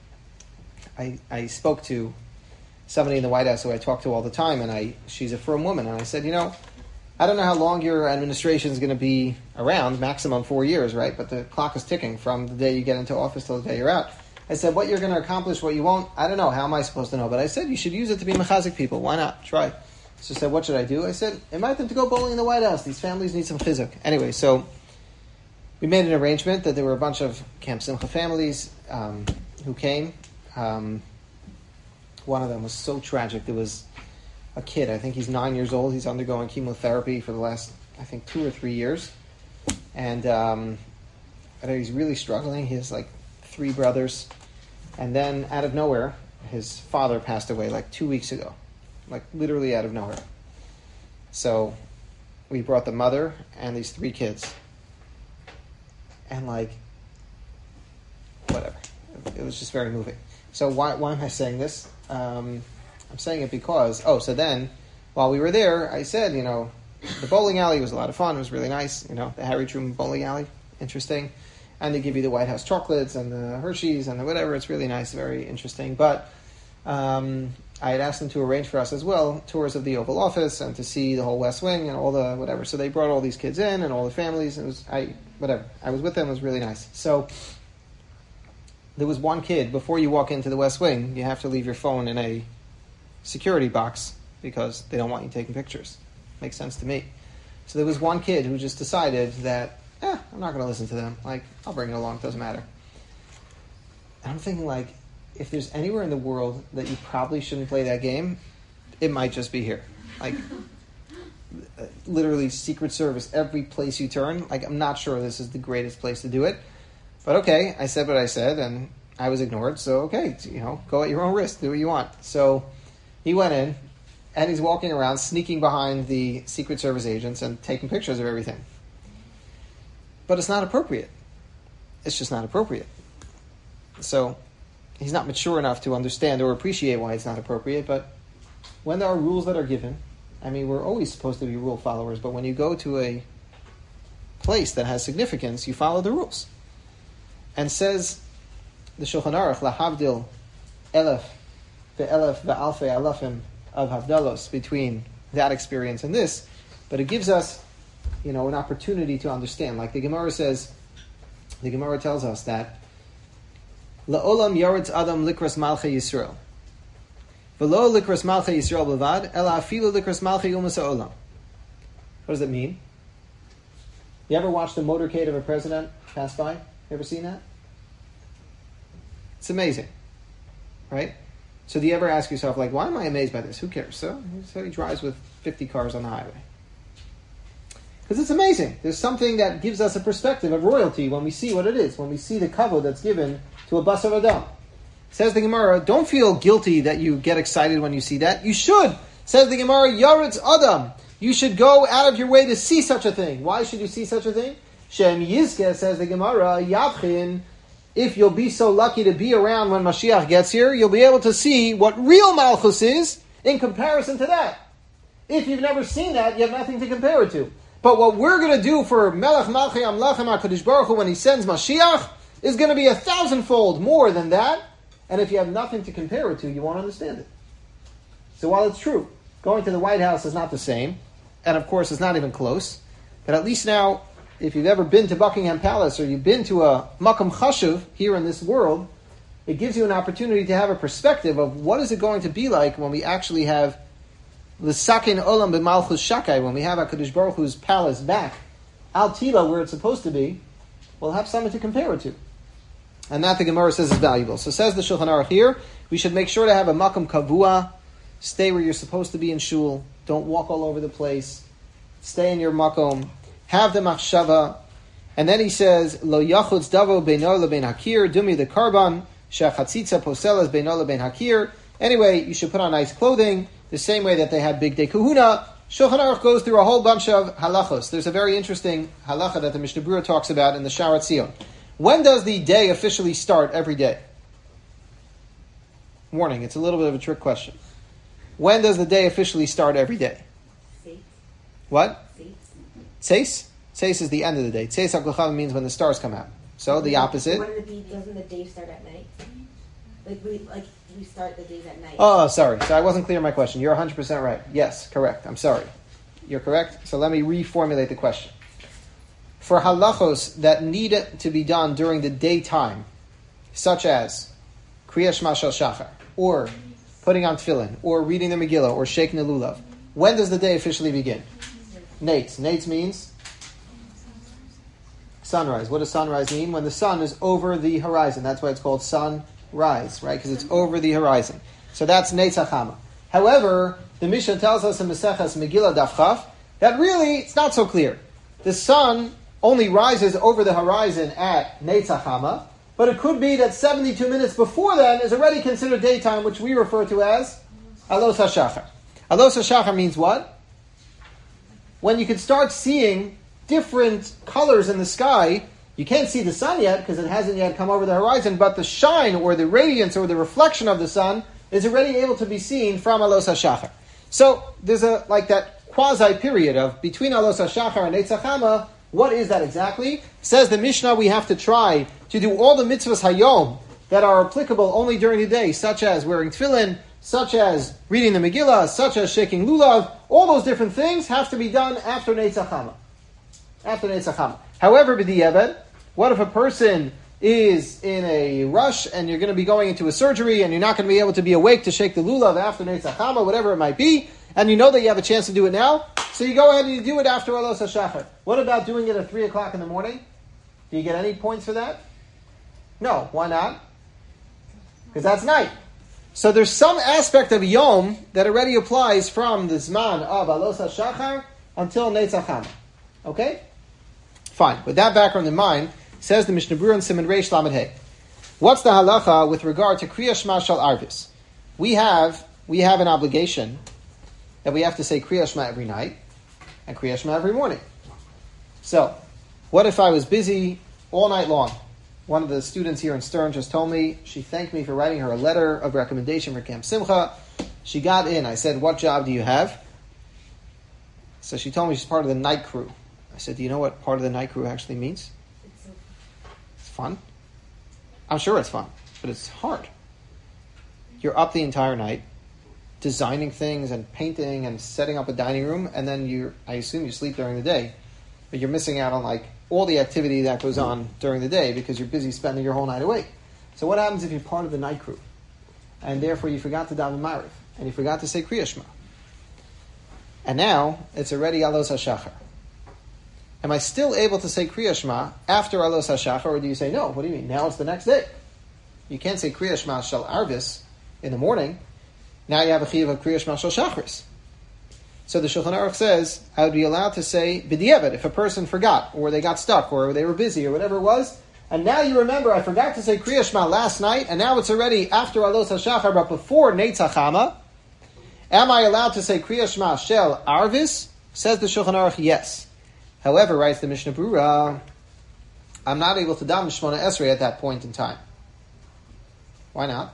I I spoke to somebody in the White House who I talk to all the time, and I she's a firm woman, and I said, you know, I don't know how long your administration is going to be around, maximum four years, right? But the clock is ticking from the day you get into office till the day you're out. I said, what you're going to accomplish, what you won't, I don't know. How am I supposed to know? But I said, you should use it to be mechazik people. Why not? Try. So I said, what should I do? I said, invite them to go bowling in the White House. These families need some chizuk. Anyway, so we made an arrangement that there were a bunch of Camp Simcha families um, who came. Um, One of them was so tragic. There was a kid, I think he's nine years old. He's undergoing chemotherapy for the last, I think, two or three years. And um, I know he's really struggling. He has like three brothers. And then out of nowhere, his father passed away like two weeks ago. Like literally out of nowhere. So we brought the mother and these three kids. And like, whatever. It was just very moving. So why why am I saying this? Um, I'm saying it because, oh, so then, while we were there, I said, you know, the bowling alley was a lot of fun. It was really nice. You know, the Harry Truman bowling alley, interesting. And they give you the White House chocolates and the Hershey's and the whatever. It's really nice, very interesting. But um, I had asked them to arrange for us as well tours of the Oval Office and to see the whole West Wing and all the whatever. So they brought all these kids in and all the families. And it was, I whatever. I was with them. It was really nice. So there was one kid, before you walk into the West Wing, you have to leave your phone in a security box because they don't want you taking pictures. Makes sense to me. So there was one kid who just decided that, eh, I'm not going to listen to them. Like, I'll bring it along, doesn't matter. And I'm thinking, like, if there's anywhere in the world that you probably shouldn't play that game, it might just be here. Like, literally Secret Service, every place you turn. Like, I'm not sure this is the greatest place to do it. But okay, I said what I said, and I was ignored, so okay, you know, go at your own risk, do what you want. So he went in, and he's walking around, sneaking behind the Secret Service agents and taking pictures of everything. But it's not appropriate. It's just not appropriate. So he's not mature enough to understand or appreciate why it's not appropriate, but when there are rules that are given, I mean, we're always supposed to be rule followers, but when you go to a place that has significance, you follow the rules. And says the Shulchan Aruch, lahavdil elef ve'elef ve'alfei alafim of havdalos, between that experience and this, but it gives us, you know, an opportunity to understand. Like the Gemara says, the Gemara tells us that la'olam yaretz adam likras malchei Yisrael. V'lo likras malchei Yisrael b'vad, ela afilu likras malchei umas ha'olam. What does it mean? You ever watched the motorcade of a president pass by? You ever seen that? It's amazing, right? So do you ever ask yourself, like, why am I amazed by this? Who cares? So, so he drives with fifty cars on the highway. Because it's amazing. There's something that gives us a perspective of royalty when we see what it is, when we see the kavod that's given to a basar adam. Says the Gemara, don't feel guilty that you get excited when you see that. You should. Says the Gemara, yaretz adam. You should go out of your way to see such a thing. Why should you see such a thing? Shem Yizke, says the Gemara, Yavchin, if you'll be so lucky to be around when Mashiach gets here, you'll be able to see what real Malchus is in comparison to that. If you've never seen that, you have nothing to compare it to. But what we're going to do for Melech Malchei Amlachem HaKadosh Baruch Hu when he sends Mashiach is going to be a thousandfold more than that. And if you have nothing to compare it to, you won't understand it. So while it's true, going to the White House is not the same, and of course it's not even close, but at least now, if you've ever been to Buckingham Palace or you've been to a Makam Chashuv here in this world, it gives you an opportunity to have a perspective of what is it going to be like when we actually have L'sakin Olam B'malchus Shakai, when we have HaKadosh Baruch Hu's palace back, Al Tila, where it's supposed to be, we'll have something to compare it to. And that the Gemara says is valuable. So says the Shulchan Aruch here, we should make sure to have a Makam Kavua, stay where you're supposed to be in shul, don't walk all over the place, stay in your Makom, have the machshava, and then he says, Lo yachutz davo beino lebein hakir, dumi the karban, shechatzitza poselas beino lebein hakir. Anyway, you should put on nice clothing, the same way that they had big day kahuna. Shulchan Aruch goes through a whole bunch of halachos. There's a very interesting halacha that the Mishnah Berurah talks about in the Sharat Zion. When does the day officially start every day? Warning, it's a little bit of a trick question. When does the day officially start every day? Seis. What? Tseis? Tseis is the end of the day. Tseis HaKochav means when the stars come out. So the opposite. When the, doesn't the day start at night? Like we like we start the days at night. Oh, sorry. So I wasn't clear on my question. You're one hundred percent right. Yes, correct. I'm sorry. You're correct. So let me reformulate the question. For halachos that need to be done during the daytime, such as Kriya Shema Shel Shachar, or putting on tefillin, or reading the Megillah, or shaking the lulav, when does the day officially begin? Nates. Nates means sunrise. What does sunrise mean? When the sun is over the horizon. That's why it's called sunrise, right? Because it's over the horizon. So that's Nates HaChama. However, the Mishnah tells us in Maseches Megillah Daf Chaf that really it's not so clear. The sun only rises over the horizon at Nates HaChama, but it could be that seventy-two minutes before then is already considered daytime, which we refer to as Alos HaShachar. Alos HaShachar means what? When you can start seeing different colors in the sky. You can't see the sun yet because it hasn't yet come over the horizon, but the shine or the radiance or the reflection of the sun is already able to be seen from Alos HaShachar. So there's a like that quasi period of between Alos HaShachar and Eitz HaChama. What is that exactly? Says the Mishnah, we have to try to do all the mitzvahs hayom that are applicable only during the day, such as wearing tefillin, such as reading the Megillah, such as shaking lulav. All those different things have to be done after Neitz HaChama. After Neitz HaChama. However, b'di'evet, what if a person is in a rush and you're going to be going into a surgery and you're not going to be able to be awake to shake the lulav after Neitz HaChama, whatever it might be, and you know that you have a chance to do it now, so you go ahead and you do it after Alos HaShachar. What about doing it at three o'clock in the morning? Do you get any points for that? No. Why not? Because that's night. So there's some aspect of Yom that already applies from the Zman of Alos HaShachar until Neitz HaChama. Okay? Fine. With that background in mind, says the Mishnah Berurah in Siman Reish Lamed Hey. What's the halacha with regard to Kriya Shema Shel Arvis? We have, we have an obligation that we have to say Kriya Shema every night and Kriya Shema every morning. So, what if I was busy all night long? One of the students here in Stern just told me, she thanked me for writing her a letter of recommendation for Camp Simcha. She got in. I said, what job do you have? So she told me she's part of the night crew. I said, do you know what part of the night crew actually means? It's fun. I'm sure it's fun, but it's hard. You're up the entire night, designing things and painting and setting up a dining room, and then you, I assume you sleep during the day, but you're missing out on like all the activity that goes on during the day because you're busy spending your whole night awake. So what happens if you're part of the night crew and therefore you forgot to daven Ma'ariv? and you forgot to say Kriya Shema. And now, it's already Alos HaShachar. Am I still able to say Kriya Shema after Alos HaShachar, or do you say, no, what do you mean? Now it's the next day. You can't say Kriya Shema Shel Arvis in the morning. Now you have a chiyuv of Kriya Shema Shel Shachris. So the Shulchan Aruch says, I would be allowed to say B'diavad if a person forgot, or they got stuck, or they were busy, or whatever it was. And now you remember, I forgot to say Kriya Shema last night, and now it's already after Alos HaShachar, but before Netzach Hama. Am I allowed to say Kriya Shema Shel Arvis? Says the Shulchan Aruch, yes. However, writes the Mishnah Berurah, I'm not able to daven Shmona Esrei at that point in time. Why not?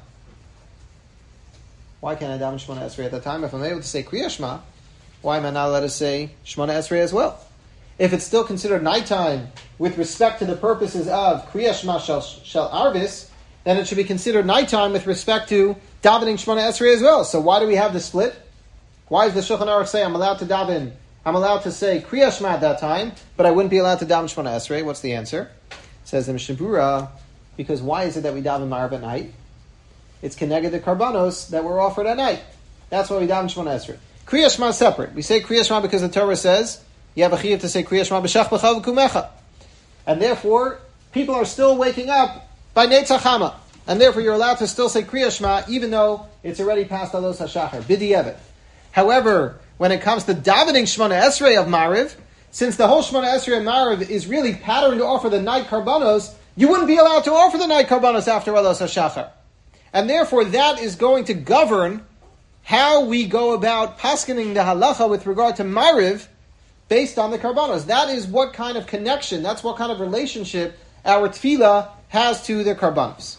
Why can't I daven Shmona Esrei at that time? If I'm able to say Kriya Shema, why am I not allowed to say Shmona Esrei as well? If it's still considered nighttime with respect to the purposes of Kriya Shema Shel, Shel Arvis, then it should be considered nighttime with respect to davening Shmona Esrei as well. So why do we have the split? Why does the Shulchan Aruch say I'm allowed to daven, I'm allowed to say Kriya Shema at that time, but I wouldn't be allowed to daven Shmona Esrei? What's the answer? Says the Mishnah Berurah, because why is it that we daven Ma'ariv at night? It's keneged the karbanos that were offered at night. That's why we daven Shmona Esrei. Kriya Shema is separate. We say Kriya Shema because the Torah says you have a chiyuv to say Kriya Shema b'shach b'chav v'kumecha, and therefore people are still waking up by Netzach Hama, and therefore you're allowed to still say Kriya Shema even though it's already past Alos HaShachar. B'diavad. However, when it comes to davening Shmona Esrei of Mariv, since the whole Shmona Esrei of Mariv is really patterned to offer the night karbanos, you wouldn't be allowed to offer the night karbanos after Alos HaShachar. And therefore that is going to govern how we go about paskening the halacha with regard to Mariv based on the karbanos. That is what kind of connection, that's what kind of relationship our tefillah has to the karbanos.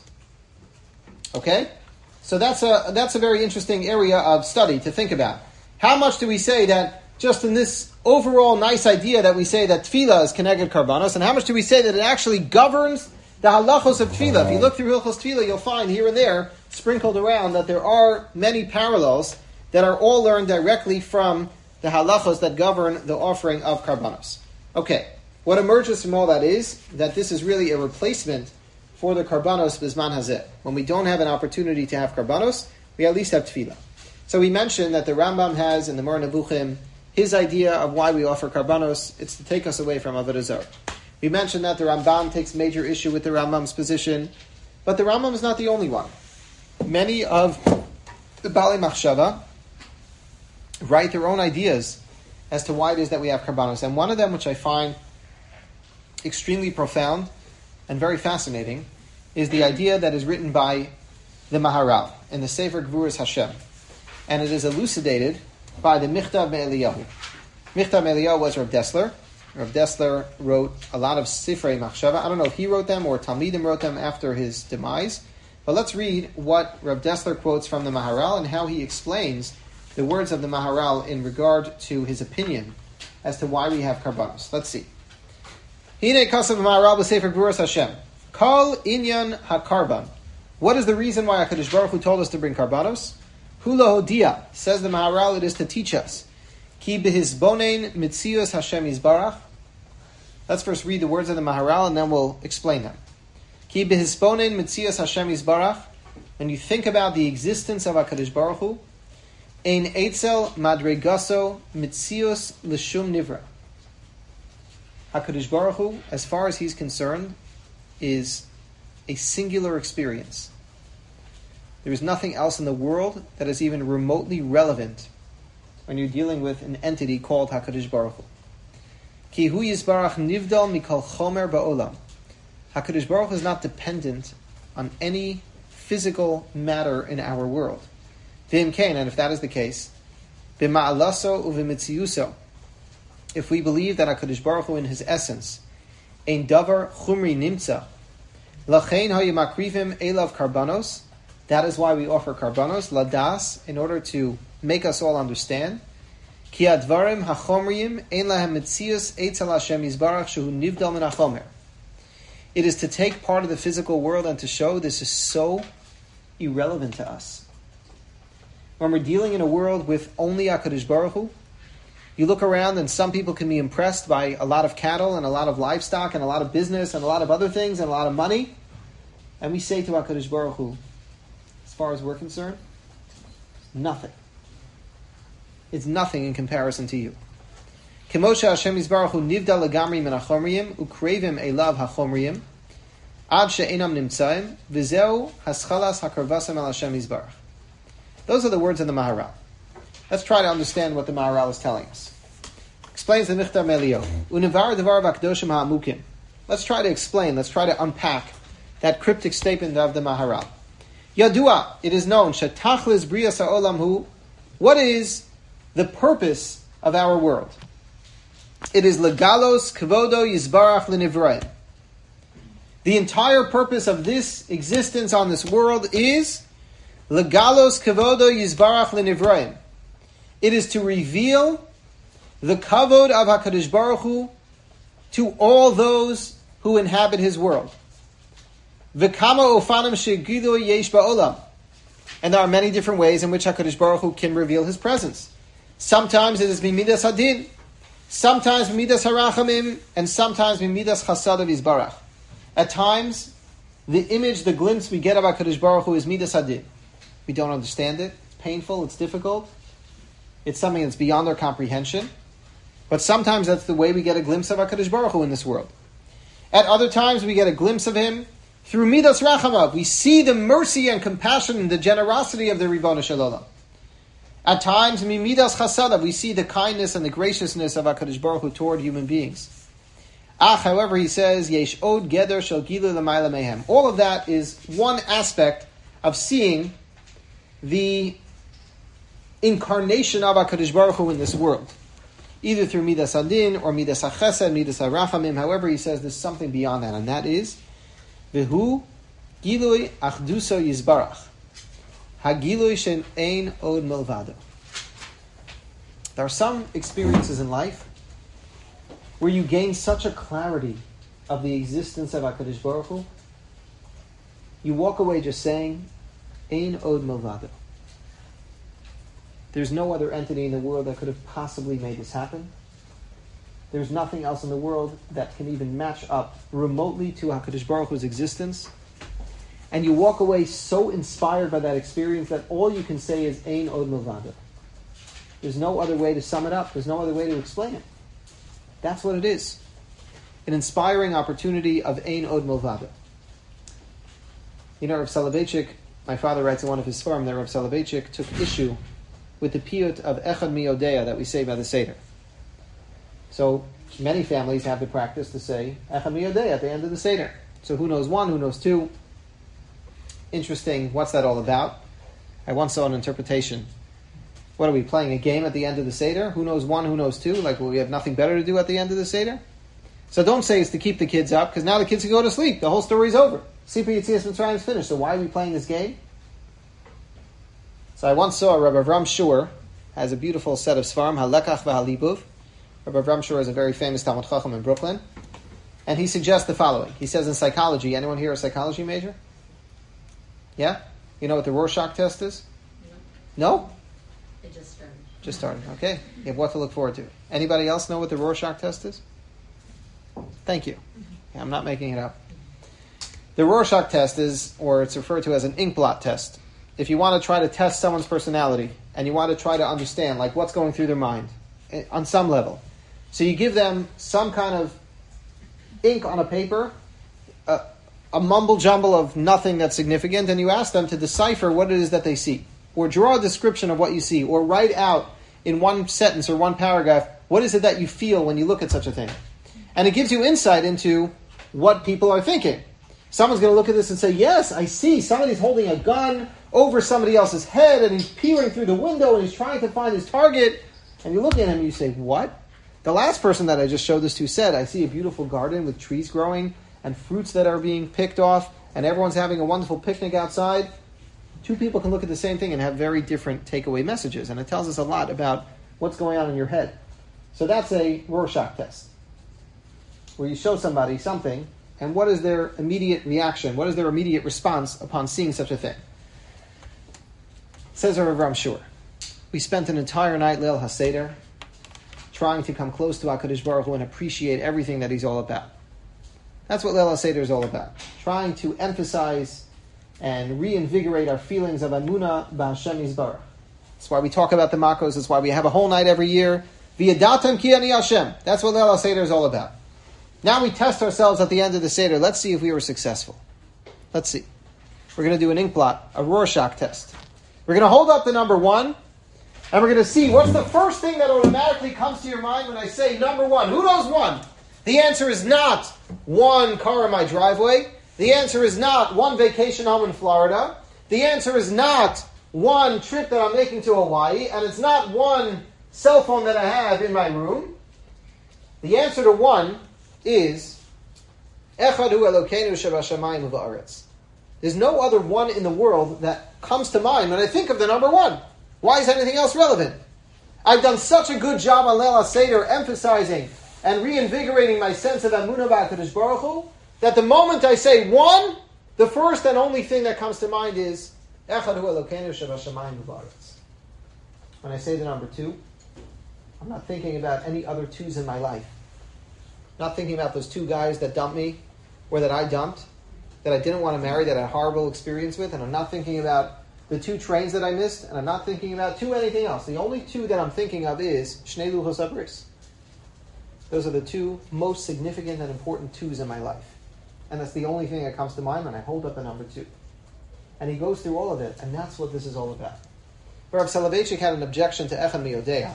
Okay? So that's a that's a very interesting area of study to think about. How much do we say that just in this overall nice idea that we say that tefillah is keneged karbanos, and how much do we say that it actually governs the halachos of tefillah? If you look through Hilchos Tefillah, you'll find here and there, sprinkled around, that there are many parallels that are all learned directly from the halachos that govern the offering of karbanos. Okay, what emerges from all that is that this is really a replacement for the karbanos bisman hazeh. When we don't have an opportunity to have karbanos, we at least have tefillah. So we mentioned that the Rambam has in the Moreh Nevuchim his idea of why we offer karbanos. It's to take us away from Avodah Zarah. We mentioned that the Rambam takes major issue with the Rambam's position, but the Rambam is not the only one. Many of the Baalei Machshava write their own ideas as to why it is that we have karbanos. And one of them, which I find extremely profound and very fascinating, is the idea that is written by the Maharal in the Sefer Gvuras Hashem. And it is elucidated by the Michtav Me'Eliyahu. Michtav Me'Eliyahu was Rav Dessler. Rav Dessler wrote a lot of Sifrei Machshava. I don't know if he wrote them or Talmidim wrote them after his demise. But let's read what Rav Dessler quotes from the Maharal and how he explains the words of the Maharal in regard to his opinion as to why we have karbanos. Let's see. Hine kasav Maharal b'Sefer Gvuras Hashem. Kol inyan hakarban. What is the reason why HaKadosh Baruch Hu told us to bring karbanos? Hula hodia, says the Maharal, it is to teach us. Ki behizbonein mitzius Hashem yizbarach. Let's first read the words of the Maharal and then we'll explain them. Ki behizbonein mitzius Hashem yizbarach. When you think about the existence of HaKadosh Baruch Hu, ein eitzel madregaso mitzius l'shum nivra. HaKadosh Baruch Hu, as far as he's concerned, is a singular experience. There is nothing else in the world that is even remotely relevant when you're dealing with an entity called HaKadosh Baruch Hu. Ki hu yizbarach nivdal mikol chomer ba'olam. HaKadosh Baruch Hu is not dependent on any physical matter in our world. V'im kain, and if that is the case, b'ma'alaso u'v'mitziuso, if we believe that HaKadosh Baruch Hu in his essence, ein davar chumri nimtza, lachein ha'imakrivim elav karbanos, that is why we offer karbanos, ladas, in order to make us all understand. Ki advarim hachomriyim ein lahem mitzius eitzel Hashem yizbarach shehu nivdal min hachomer. It is to take part of the physical world and to show this is so irrelevant to us. When we're dealing in a world with only HaKadosh Baruch Hu, you look around and some people can be impressed by a lot of cattle and a lot of livestock and a lot of business and a lot of other things and a lot of money. And we say to HaKadosh Baruch Hu, as far as we're concerned, nothing. It's nothing in comparison to you. Kemosha Hashem Yisbarach hu nivda legamri min hachomriyim ukrevim elav hachomriyim ad she'enam nimtzaim v'zeu haschalas hakarvasam al Hashem Yisbarach. Those are the words of the Maharal. Let's try to understand what the Maharal is telling us. Explains the Michtav Melio. Unevar devar v'akdoshim ha'amukim. Let's try to explain, let's try to unpack that cryptic statement of the Maharal. Yadua, it is known, shetachlis briyas ha'olam hu, what is the purpose of our world? It is legalos kvodo yizbarach lenivraim. The entire purpose of this existence on this world is legalos kavodo yizbarach lenivraim. It is to reveal the kavod of HaKadosh Baruch Hu to all those who inhabit His world. V'kama ofanim shegilu yesh ba'olam. And there are many different ways in which HaKadosh Baruch Hu can reveal His presence. Sometimes it is b'midas hadin, sometimes b'midas harachamim, and sometimes b'midas chasad of Yisbarach. At times, the image, the glimpse we get of HaKadosh Baruch Hu is midas hadin. We don't understand it. It's painful. It's difficult. It's something that's beyond our comprehension. But sometimes that's the way we get a glimpse of HaKadosh Baruch Hu in this world. At other times, we get a glimpse of Him through midas rachamav. We see the mercy and compassion and the generosity of the Ribono Shel Olam. At times, midas chasadav, we see the kindness and the graciousness of HaKadosh Baruch Hu toward human beings. Ach, however, he says, yesh od geder shel gilu l'mayla mehem. All of that is one aspect of seeing the incarnation of HaKadosh Baruch Hu in this world, either through midas adin or midas hachesed, midas harachamim. However, he says there's something beyond that, and that is v'hu gilui achduso yizbarach. Hagilui shen ein od milvado. There are some experiences in life where you gain such a clarity of the existence of HaKadosh Baruch Hu, you walk away just saying, ein od milvado. There's no other entity in the world that could have possibly made this happen. There's nothing else in the world that can even match up remotely to HaKadosh Baruch Hu's existence. And you walk away so inspired by that experience that all you can say is ein od milvado. There's no other way to sum it up. There's no other way to explain it. That's what it is. An inspiring opportunity of ein od milvado. You know, Rav Soloveitchik, my father writes in one of his Sfarim that Rav Soloveitchik took issue with the piyut of Echad Miodea that we say by the Seder. So many families have the practice to say Echad Miodea at the end of the Seder. So who knows one, who knows two? Interesting, what's that all about? I once saw an interpretation. What are we, playing a game at the end of the Seder? Who knows one, who knows two? Like, well, we have nothing better to do at the end of the Seder? So don't say it's to keep the kids up, because now the kids can go to sleep. The whole story's over. Sipur Yetzias Mitzrayim is finished. So why are we playing this game? So I once saw Rabbi Avram Shur has a beautiful set of Svarim, Halekach v'Halibuv. Rabbi Avram Shur is a very famous Talmud Chacham in Brooklyn. And he suggests the following. He says in psychology, anyone here a psychology major? Yeah? You know what the Rorschach test is? No? No? It just started. Just started, okay. You have what to look forward to. Anybody else know what the Rorschach test is? Thank you. Yeah, I'm not making it up. The Rorschach test is, or it's referred to as an ink blot test. If you want to try to test someone's personality, and you want to try to understand, like, what's going through their mind, on some level. So you give them some kind of ink on a paper, a, a mumble-jumble of nothing that's significant, and you ask them to decipher what it is that they see, or draw a description of what you see, or write out in one sentence or one paragraph, what is it that you feel when you look at such a thing? And it gives you insight into what people are thinking. Someone's going to look at this and say, yes, I see, somebody's holding a gun over somebody else's head, and he's peering through the window, and he's trying to find his target. And you look at him and you say, what? The last person that I just showed this to said, I see a beautiful garden with trees growing, and fruits that are being picked off, and everyone's having a wonderful picnic outside. Two people can look at the same thing and have very different takeaway messages, and it tells us a lot about what's going on in your head. So that's a Rorschach test, where you show somebody something, and what is their immediate reaction? What is their immediate response upon seeing such a thing? Says Rav Avram Shur, we spent an entire night, Leil HaSeder, trying to come close to HaKadosh Baruch Hu and appreciate everything that He's all about. That's what Leil HaSeder is all about. Trying to emphasize and reinvigorate our feelings of Amunah B'Hashem Yisbarach. That's why we talk about the Makos. That's why we have a whole night every year. V'yadatem ki ani Hashem. That's what Leil HaSeder is all about. Now we test ourselves at the end of the Seder. Let's see if we were successful. Let's see. We're going to do an ink blot, a Rorschach test. We're going to hold up the number one, and we're going to see what's the first thing that automatically comes to your mind when I say number one. Who knows one? The answer is not one car in my driveway. The answer is not one vacation home in Florida. The answer is not one trip that I'm making to Hawaii. And it's not one cell phone that I have in my room. The answer to one is Echad hu Elokeinu shebashamayim u'ba'aretz. There's no other one in the world that comes to mind when I think of the number one. Why is anything else relevant? I've done such a good job on Leil HaSeder emphasizing and reinvigorating my sense of Amunah b'HaKadosh Baruch Hu, that the moment I say one, the first and only thing that comes to mind is Echad hu Elokeinu shebashamayim u'ba'aretz. When I say the number two, I'm not thinking about any other twos in my life. Not thinking about those two guys that dumped me, or that I dumped, that I didn't want to marry, that I had a horrible experience with, and I'm not thinking about the two trains that I missed, and I'm not thinking about two anything else. The only two that I'm thinking of is Shnei Luchos HaBris. Those are the two most significant and important twos in my life. And that's the only thing that comes to mind when I hold up the number two. And he goes through all of it, and that's what this is all about. Rav Soloveitchik had an objection to Echad Mi'odea,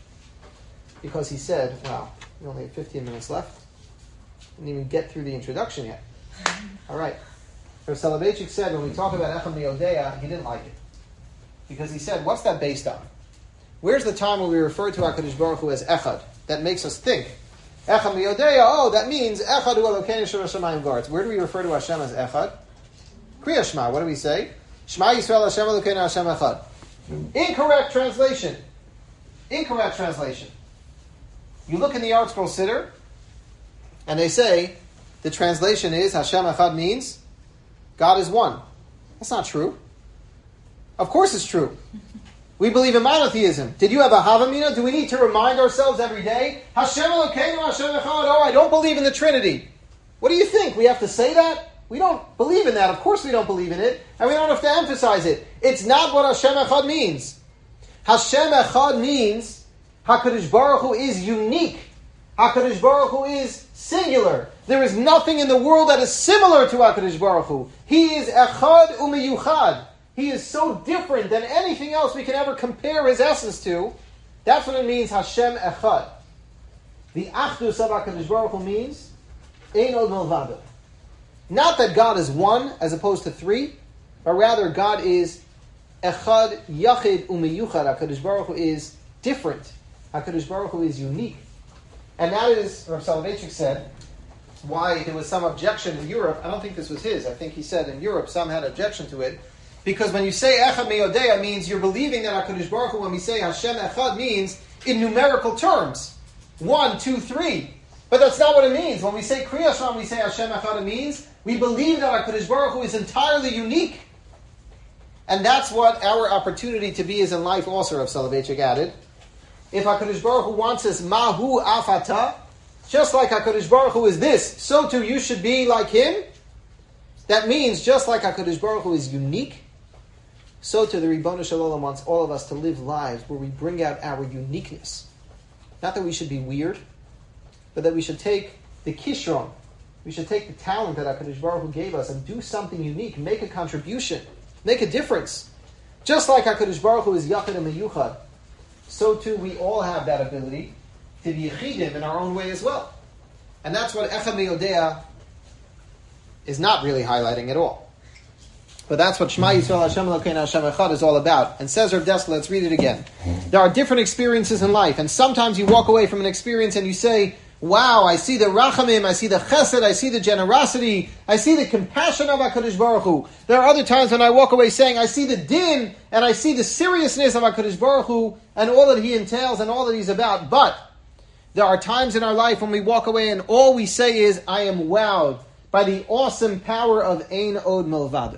because he said, wow, we only have fifteen minutes left. Didn't even get through the introduction yet. All right. Rav Soloveitchik said when we talk about Echad Mi'odea, he didn't like it. Because he said, what's that based on? Where's the time when we refer to HaKadosh Baruch Hu as Echad? That makes us think. Echad Mi'odea, oh, that means Echad hu Elokeinu shebashamayim u'ba'aretz. Where do we refer to Hashem as Echad? Kriya Shema, what do we say? Shema Yisrael Hashem Elokeinu Hashem Echad. Incorrect translation. Incorrect translation. You look in the Art Scroll Siddur, and they say the translation is Hashem Echad means God is one. That's not true. Of course it's true. We believe in monotheism. Did you have a Havamina? Do we need to remind ourselves every day? Hashem Elokeinu Hashem Echad. Oh, I don't believe in the Trinity. What do you think? We have to say that? We don't believe in that. Of course we don't believe in it. And we don't have to emphasize it. It's not what Hashem Echad means. Hashem Echad means HaKadosh Baruch Hu is unique. HaKadosh Baruch Hu is singular. There is nothing in the world that is similar to HaKadosh Baruch Hu. He is Echad Umiyuchad. He is so different than anything else we can ever compare his essence to. That's what it means, Hashem Echad. The Achdus of HaKadosh Baruch Hu means Ein Od Milvado. Not that God is one as opposed to three, but rather God is Echad Yachid Umiyuchad. HaKadosh Baruch Hu is different. HaKadosh Baruch Hu is unique. And that is, Rav Soloveitchik said, why there was some objection in Europe. I don't think this was his. I think he said in Europe some had objection to it. Because when you say Echad Mi'odea means you're believing that HaKadosh Baruch Hu, when we say Hashem Echad, means in numerical terms. One, two, three. But that's not what it means. When we say Kriya Shema, we say Hashem Echad, it means we believe that HaKadosh Baruch Hu is entirely unique. And that's what our opportunity to be is in life also, Rav Soloveitchik added. If HaKadosh Baruch Hu wants us, Mahu Afata, just like HaKadosh Baruch Hu is this, so too you should be like him. That means just like HaKadosh Baruch Hu is unique, so too the Ribono Shel Olam wants all of us to live lives where we bring out our uniqueness. Not that we should be weird, but that we should take the Kishron, we should take the talent that HaKadosh Baruch Hu gave us and do something unique, make a contribution, make a difference. Just like HaKadosh Baruch Hu is Yachid and Meyuchad, so too we all have that ability to be Yechidim in our own way as well. And that's what Echad Mi'odea is not really highlighting at all. But that's what Shema Yisrael Hashem Elokeinu Hashem Echad is all about. And says Rav Dessler, let's read it again. There are different experiences in life, and sometimes you walk away from an experience and you say, wow, I see the rachamim, I see the chesed, I see the generosity, I see the compassion of HaKadosh Baruch Hu. There are other times when I walk away saying, I see the din, and I see the seriousness of HaKadosh Baruch Hu, and all that he entails, and all that he's about. But there are times in our life when we walk away and all we say is, I am wowed by the awesome power of Ein Od Milvado.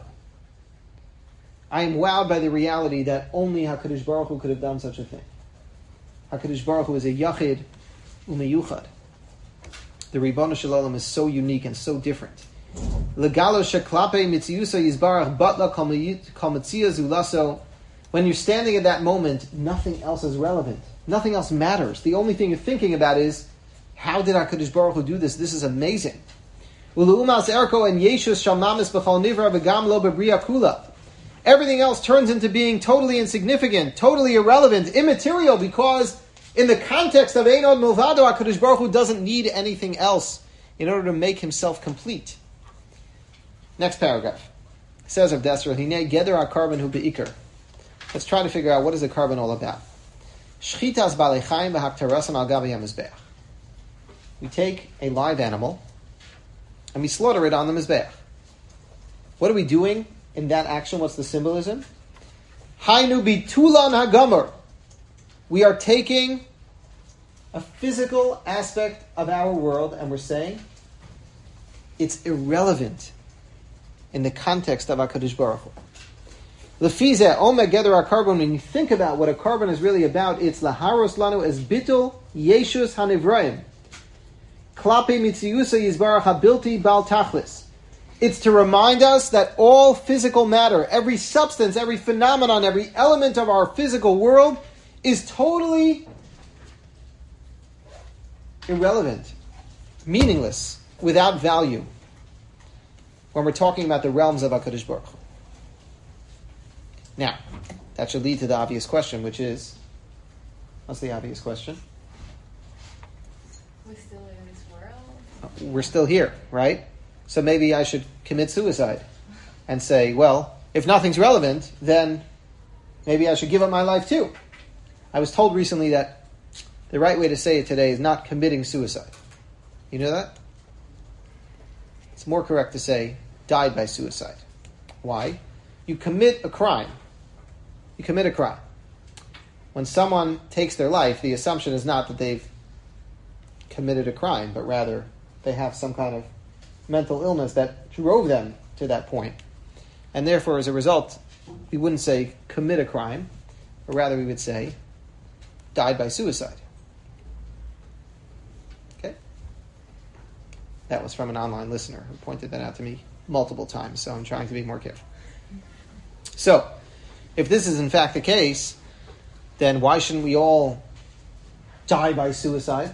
I am wowed by the reality that only HaKadosh Baruch Hu could have done such a thing. HaKadosh Baruch Hu is a Yachid Umeyuchad. The Ribono Shel Olam is so unique and so different. Legalo sheklape mitziyusa yizbarach batla kol mitziyah zulaso. When you're standing at that moment, nothing else is relevant. Nothing else matters. The only thing you're thinking about is, how did HaKadosh Baruch Hu do this? This is amazing. Everything else turns into being totally insignificant, totally irrelevant, immaterial, because in the context of Ein Od Milvado, HaKadosh Baruch Hu doesn't need anything else in order to make himself complete. Next paragraph. It says of Desra, Hinei Geder HaKarban Hu Be'ikar. Let's try to figure out what is the carbon all about. Shchitas Balei Chaim V'Haktarasan Al Gavi HaMizbeach. We take a live animal and we slaughter it on the Mizbeach. What are we doing in that action? What's the symbolism? Hainu Bitulan HaGamar. We are taking a physical aspect of our world and we're saying it's irrelevant in the context of HaKadosh Baruch Hu. Lefizeh Omer Geder HaKarban. When you think about what a carbon is really about, it's Laharos Lanu as Bitul Yeshus HaNivraim. Klape Mitziyusa Yizbarach HaBilti Bal Tachlis. It's to remind us that all physical matter, every substance, every phenomenon, every element of our physical world is totally irrelevant, meaningless, without value, when we're talking about the realms of HaKadosh Baruch Hu. Now, that should lead to the obvious question, which is, what's the obvious question? We're still in this world. We're still here, right? So maybe I should commit suicide and say, well, if nothing's relevant, then maybe I should give up my life too. I was told recently that the right way to say it today is not committing suicide. You know that? It's more correct to say died by suicide. Why? You commit a crime. You commit a crime. When someone takes their life, the assumption is not that they've committed a crime, but rather they have some kind of mental illness that drove them to that point. And therefore, as a result, we wouldn't say commit a crime, but rather we would say died by suicide. Okay? That was from an online listener who pointed that out to me multiple times, so I'm trying to be more careful. So, if this is in fact the case, then why shouldn't we all die by suicide?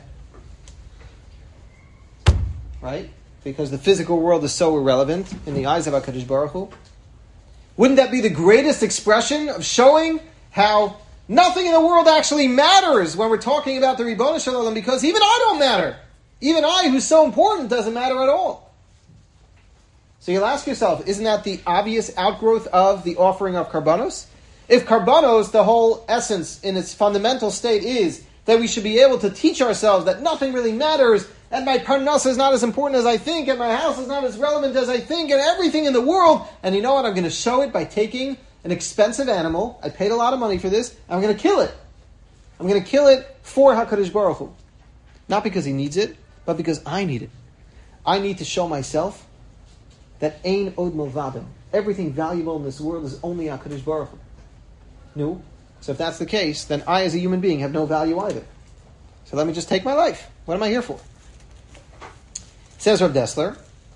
Right? Because the physical world is so irrelevant in the eyes of HaKadosh Baruch Hu. Wouldn't that be the greatest expression of showing how nothing in the world actually matters when we're talking about the Ribono Shel Olam? Because even I don't matter. Even I, who's so important, doesn't matter at all. So you'll ask yourself, isn't that the obvious outgrowth of the offering of Karbanos? If Karbanos, the whole essence in its fundamental state is that we should be able to teach ourselves that nothing really matters, and my parnasa is not as important as I think, and my house is not as relevant as I think, and everything in the world, and you know what, I'm going to show it by taking an expensive animal, I paid a lot of money for this, and I'm going to kill it. I'm going to kill it for HaKadosh Baruch Hu. Not because he needs it, but because I need it. I need to show myself that Ein Od Milvado, everything valuable in this world is only HaKadosh Baruch Hu. No. So if that's the case, then I as a human being have no value either. So let me just take my life. What am I here for? Says Rav Dessler,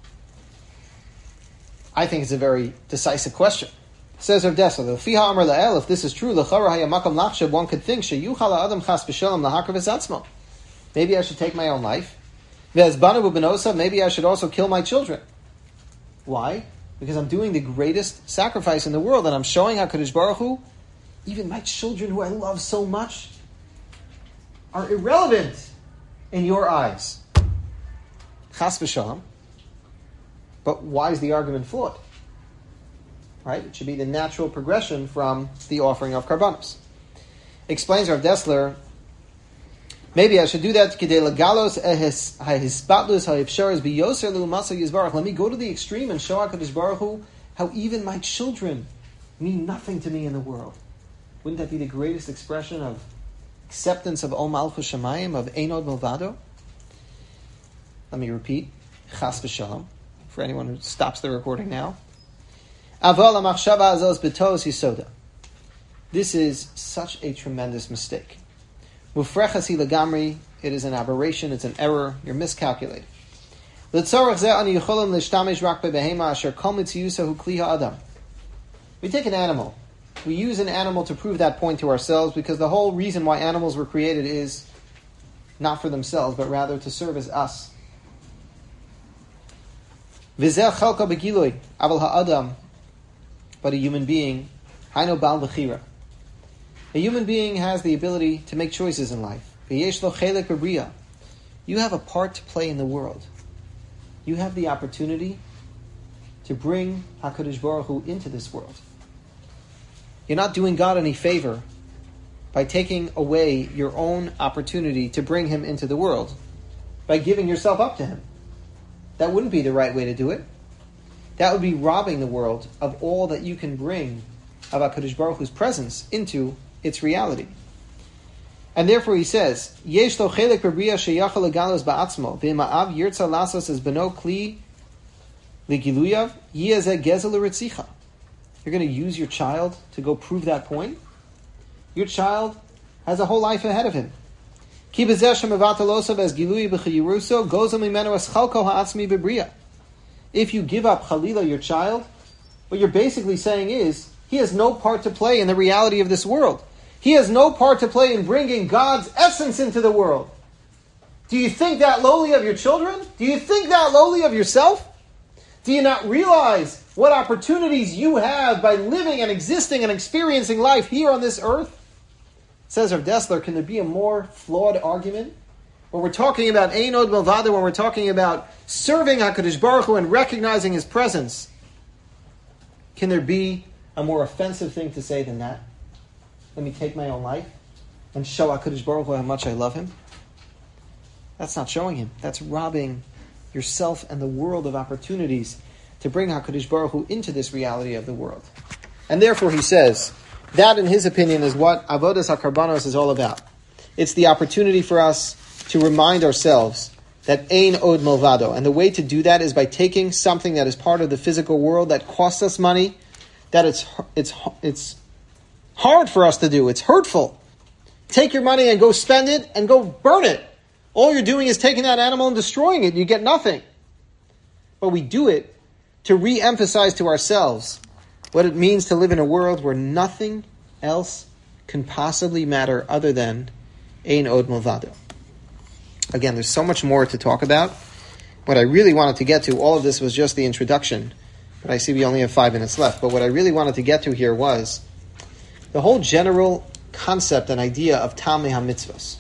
I think it's a very decisive question. Says Rav Dessler, Fiha Amar La'el, if this is true, L'chara Hayamakam Lachshab, one could think, Sheyuchal Adam Chas B'Shalom Lahakar V'Zatzmo. Maybe I should take my own life. V'ezbanu B'Benosa, maybe I should also kill my children. Why? Because I'm doing the greatest sacrifice in the world, and I'm showing HaKadosh Baruch Hu, even my children who I love so much, are irrelevant in your eyes. Chas v'shalom. But why is the argument flawed? Right? It should be the natural progression from the offering of karbanos. Explains Rav Dessler, maybe I should do that. Let me go to the extreme and show HaKadosh Baruch Hu how even my children mean nothing to me in the world. Wouldn't that be the greatest expression of acceptance of Om Malchus Shamayim, of Ein Od Milvado? Let me repeat. Chas v'shalom. For anyone who stops the recording now. Aval ha'machshava azos b'tos yisoda. This is such a tremendous mistake. Mufrechas hi legamri. It is an aberration. It's an error. You're miscalculating. L'tzorach zeh ani yicholim l'shtamesh rak be'behema asher kol mitziyusa hu kli ha'adam. We take an animal. we use an animal to prove that point to ourselves, because the whole reason why animals were created is not for themselves, but rather to serve as us. V'zeh chelka begiloi, aval ha'adam, but a human being, haino bal v'chira. A human being has the ability to make choices in life. V'yesh lo chelek b'bria. You have a part to play in the world. You have the opportunity to bring HaKadosh Baruch Hu into this world. You're not doing God any favor by taking away your own opportunity to bring Him into the world, by giving yourself up to Him. That wouldn't be the right way to do it. That would be robbing the world of all that you can bring of HaKadosh Baruch Hu's presence into its reality. And therefore he says, Yesh lo chelek b'bria sheyachal legalos ba'atzmo, v'ima'av yirtza lasos es beno kli ligiluyav, yiyazeh gezel l'ritzicha. You're going to use your child to go prove that point? Your child has a whole life ahead of him. Ki b'zeh shemevatelosav es giluyi b'chayiruso, gozem mimenu es chalko ha'atzmi b'bria. If you give up Chalila, your child, what you're basically saying is, he has no part to play in the reality of this world. He has no part to play in bringing God's essence into the world. Do you think that lowly of your children? Do you think that lowly of yourself? Do you not realize what opportunities you have by living and existing and experiencing life here on this earth? Says Rav Dessler, can there be a more flawed argument? When we're talking about Ein Od Milvado, when we're talking about serving HaKadosh Baruch Hu and recognizing His presence, can there be a more offensive thing to say than that? Let me take my own life and show HaKadosh Baruch Hu how much I love Him. That's not showing Him. That's robbing yourself and the world of opportunities to bring HaKadosh Baruch Hu into this reality of the world. And therefore he says, that in his opinion is what Avodas HaKarbanos is all about. It's the opportunity for us to remind ourselves that Ein Od Milvado. And the way to do that is by taking something that is part of the physical world that costs us money, that it's it's it's hard for us to do. It's hurtful. Take your money and go spend it and go burn it. All you're doing is taking that animal and destroying it. You get nothing. But we do it to re-emphasize to ourselves what it means to live in a world where nothing else can possibly matter other than Ein Od Milvado. Again, there's so much more to talk about. What I really wanted to get to, all of this was just the introduction. But I see we only have five minutes left. But what I really wanted to get to here was the whole general concept and idea of Tamei HaMitzvos.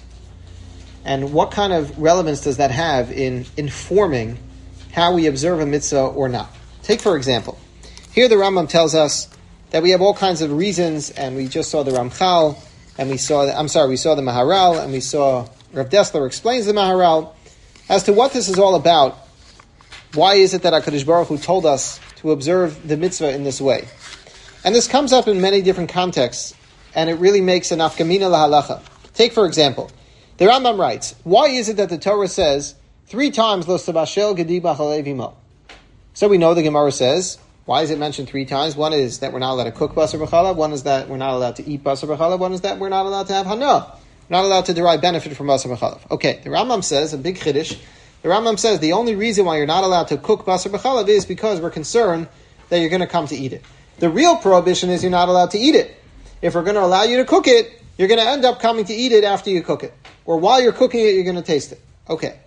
And what kind of relevance does that have in informing how we observe a mitzvah or not? Take, for example, here the Rambam tells us that we have all kinds of reasons, and we just saw the Ramchal, and we saw, the, I'm sorry, we saw the Maharal, and we saw Rav Dessler explains the Maharal as to what this is all about. Why is it that HaKadosh Baruch Hu told us to observe the mitzvah in this way? And this comes up in many different contexts, and it really makes an afkamina lahalacha. Take, for example, the Rambam writes, why is it that the Torah says three times, Lo Sabashel Gedi B'Chalev Imo? So we know the Gemara says, why is it mentioned three times? One is that we're not allowed to cook basar b'chalav, one is that we're not allowed to eat basar b'chalav, one is that we're not allowed to have hana. We're not allowed to derive benefit from basar b'chalav. Okay, the Rambam says, a big chiddush, the Rambam says the only reason why you're not allowed to cook basar b'chalav is because we're concerned that you're going to come to eat it. The real prohibition is you're not allowed to eat it. If we're going to allow you to cook it, you're going to end up coming to eat it after you cook it. Or while you're cooking it, you're going to taste it. Okay.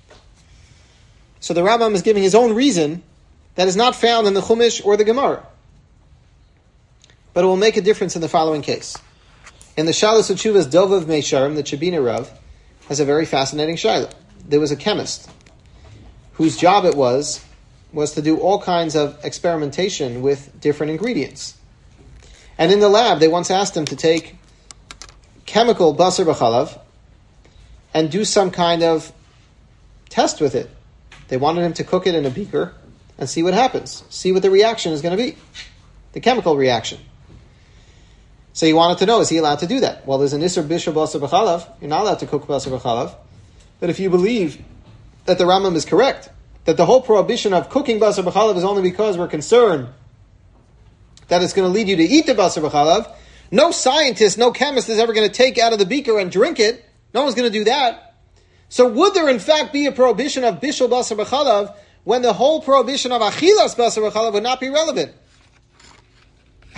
So the Rambam is giving his own reason that is not found in the Chumash or the Gemara. But it will make a difference in the following case. In the Shalos Utshuvas Dovav Meisharim, the Chabina Rav has a very fascinating shaila. There was a chemist whose job it was was to do all kinds of experimentation with different ingredients. And in the lab, they once asked him to take chemical basar b'chalav and do some kind of test with it. They wanted him to cook it in a beaker and see what happens. See what the reaction is going to be. The chemical reaction. So he wanted to know, is he allowed to do that? Well, there's an Isser Bishul Basar B'chalav. You're not allowed to cook Basar B'chalav. But if you believe that the Rambam is correct, that the whole prohibition of cooking Basar B'chalav is only because we're concerned that it's going to lead you to eat the Basar B'chalav, no scientist, no chemist is ever going to take out of the beaker and drink it. No one's going to do that. So would there in fact be a prohibition of Bishul Basar B'chalav when the whole prohibition of Achilas Basar B'chalav would not be relevant?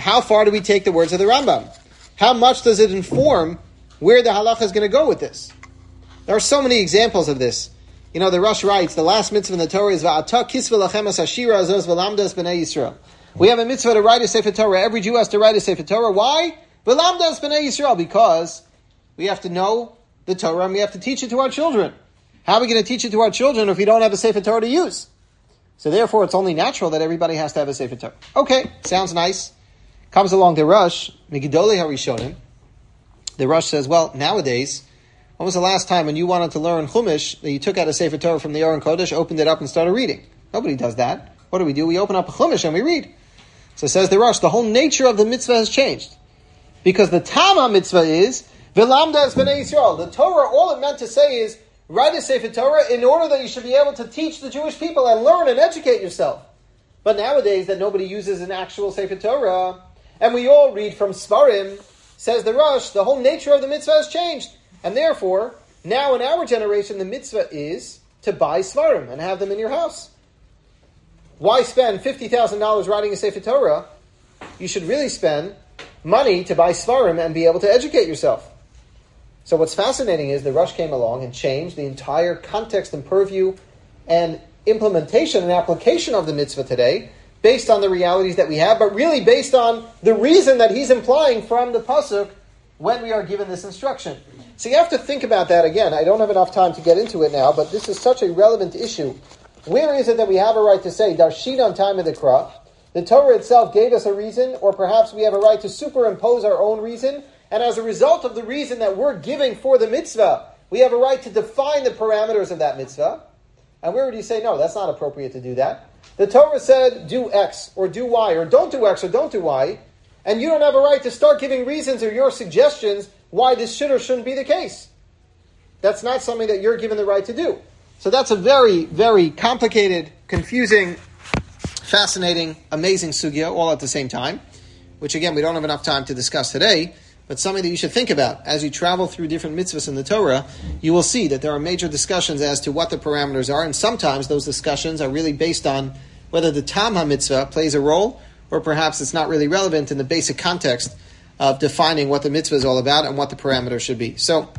how far do we take the words of the Rambam? How much does it inform where the halacha is going to go with this? There are so many examples of this. You know, the Rosh writes, the last mitzvah in the Torah is Va'ata kisva lachem as hashira azos v'lamdas b'nei Yisrael. We have a mitzvah to write a Sefer Torah. Every Jew has to write a Sefer Torah. Why? V'lamdas b'nei Yisrael. Because we have to know the Torah and we have to teach it to our children. How are we going to teach it to our children if we don't have a Sefer Torah to use? So therefore, it's only natural that everybody has to have a Sefer Torah. Okay, sounds nice. Comes along the Rosh, Migdolei HaRishonim. The Rosh says, well, nowadays, when was the last time when you wanted to learn Chumash that you took out a Sefer Torah from the Aron Kodesh, opened it up, and started reading? Nobody does that. What do we do? We open up a Chumash and we read. So says the Rosh, the whole nature of the mitzvah has changed. Because the Tama mitzvah is, V'lamda es b'nei Yisrael. The Torah, all it meant to say is, write a Sefer Torah in order that you should be able to teach the Jewish people and learn and educate yourself. But nowadays that nobody uses an actual Sefer Torah, and we all read from Svarim, says the Rosh, the whole nature of the mitzvah has changed. And therefore, now in our generation, the mitzvah is to buy Svarim and have them in your house. Why spend fifty thousand dollars writing a Sefer Torah? You should really spend money to buy Svarim and be able to educate yourself. So what's fascinating is the Rosh came along and changed the entire context and purview and implementation and application of the mitzvah today based on the realities that we have, but really based on the reason that he's implying from the pasuk when we are given this instruction. So you have to think about that again. I don't have enough time to get into it now, but this is such a relevant issue. Where is it that we have a right to say, Darshin on time of the Kra? The Torah itself gave us a reason, or perhaps we have a right to superimpose our own reason, and as a result of the reason that we're giving for the mitzvah, we have a right to define the parameters of that mitzvah. And where would you say, no, that's not appropriate to do that? The Torah said, do X, or do Y, or don't do X, or don't do Y, and you don't have a right to start giving reasons or your suggestions why this should or shouldn't be the case. That's not something that you're given the right to do. So that's a very, very complicated, confusing, fascinating, amazing sugya, all at the same time, which again, we don't have enough time to discuss today, but something that you should think about. As you travel through different mitzvahs in the Torah, you will see that there are major discussions as to what the parameters are, and sometimes those discussions are really based on whether the Tam HaMitzvah plays a role, or perhaps it's not really relevant in the basic context of defining what the mitzvah is all about and what the parameters should be. So,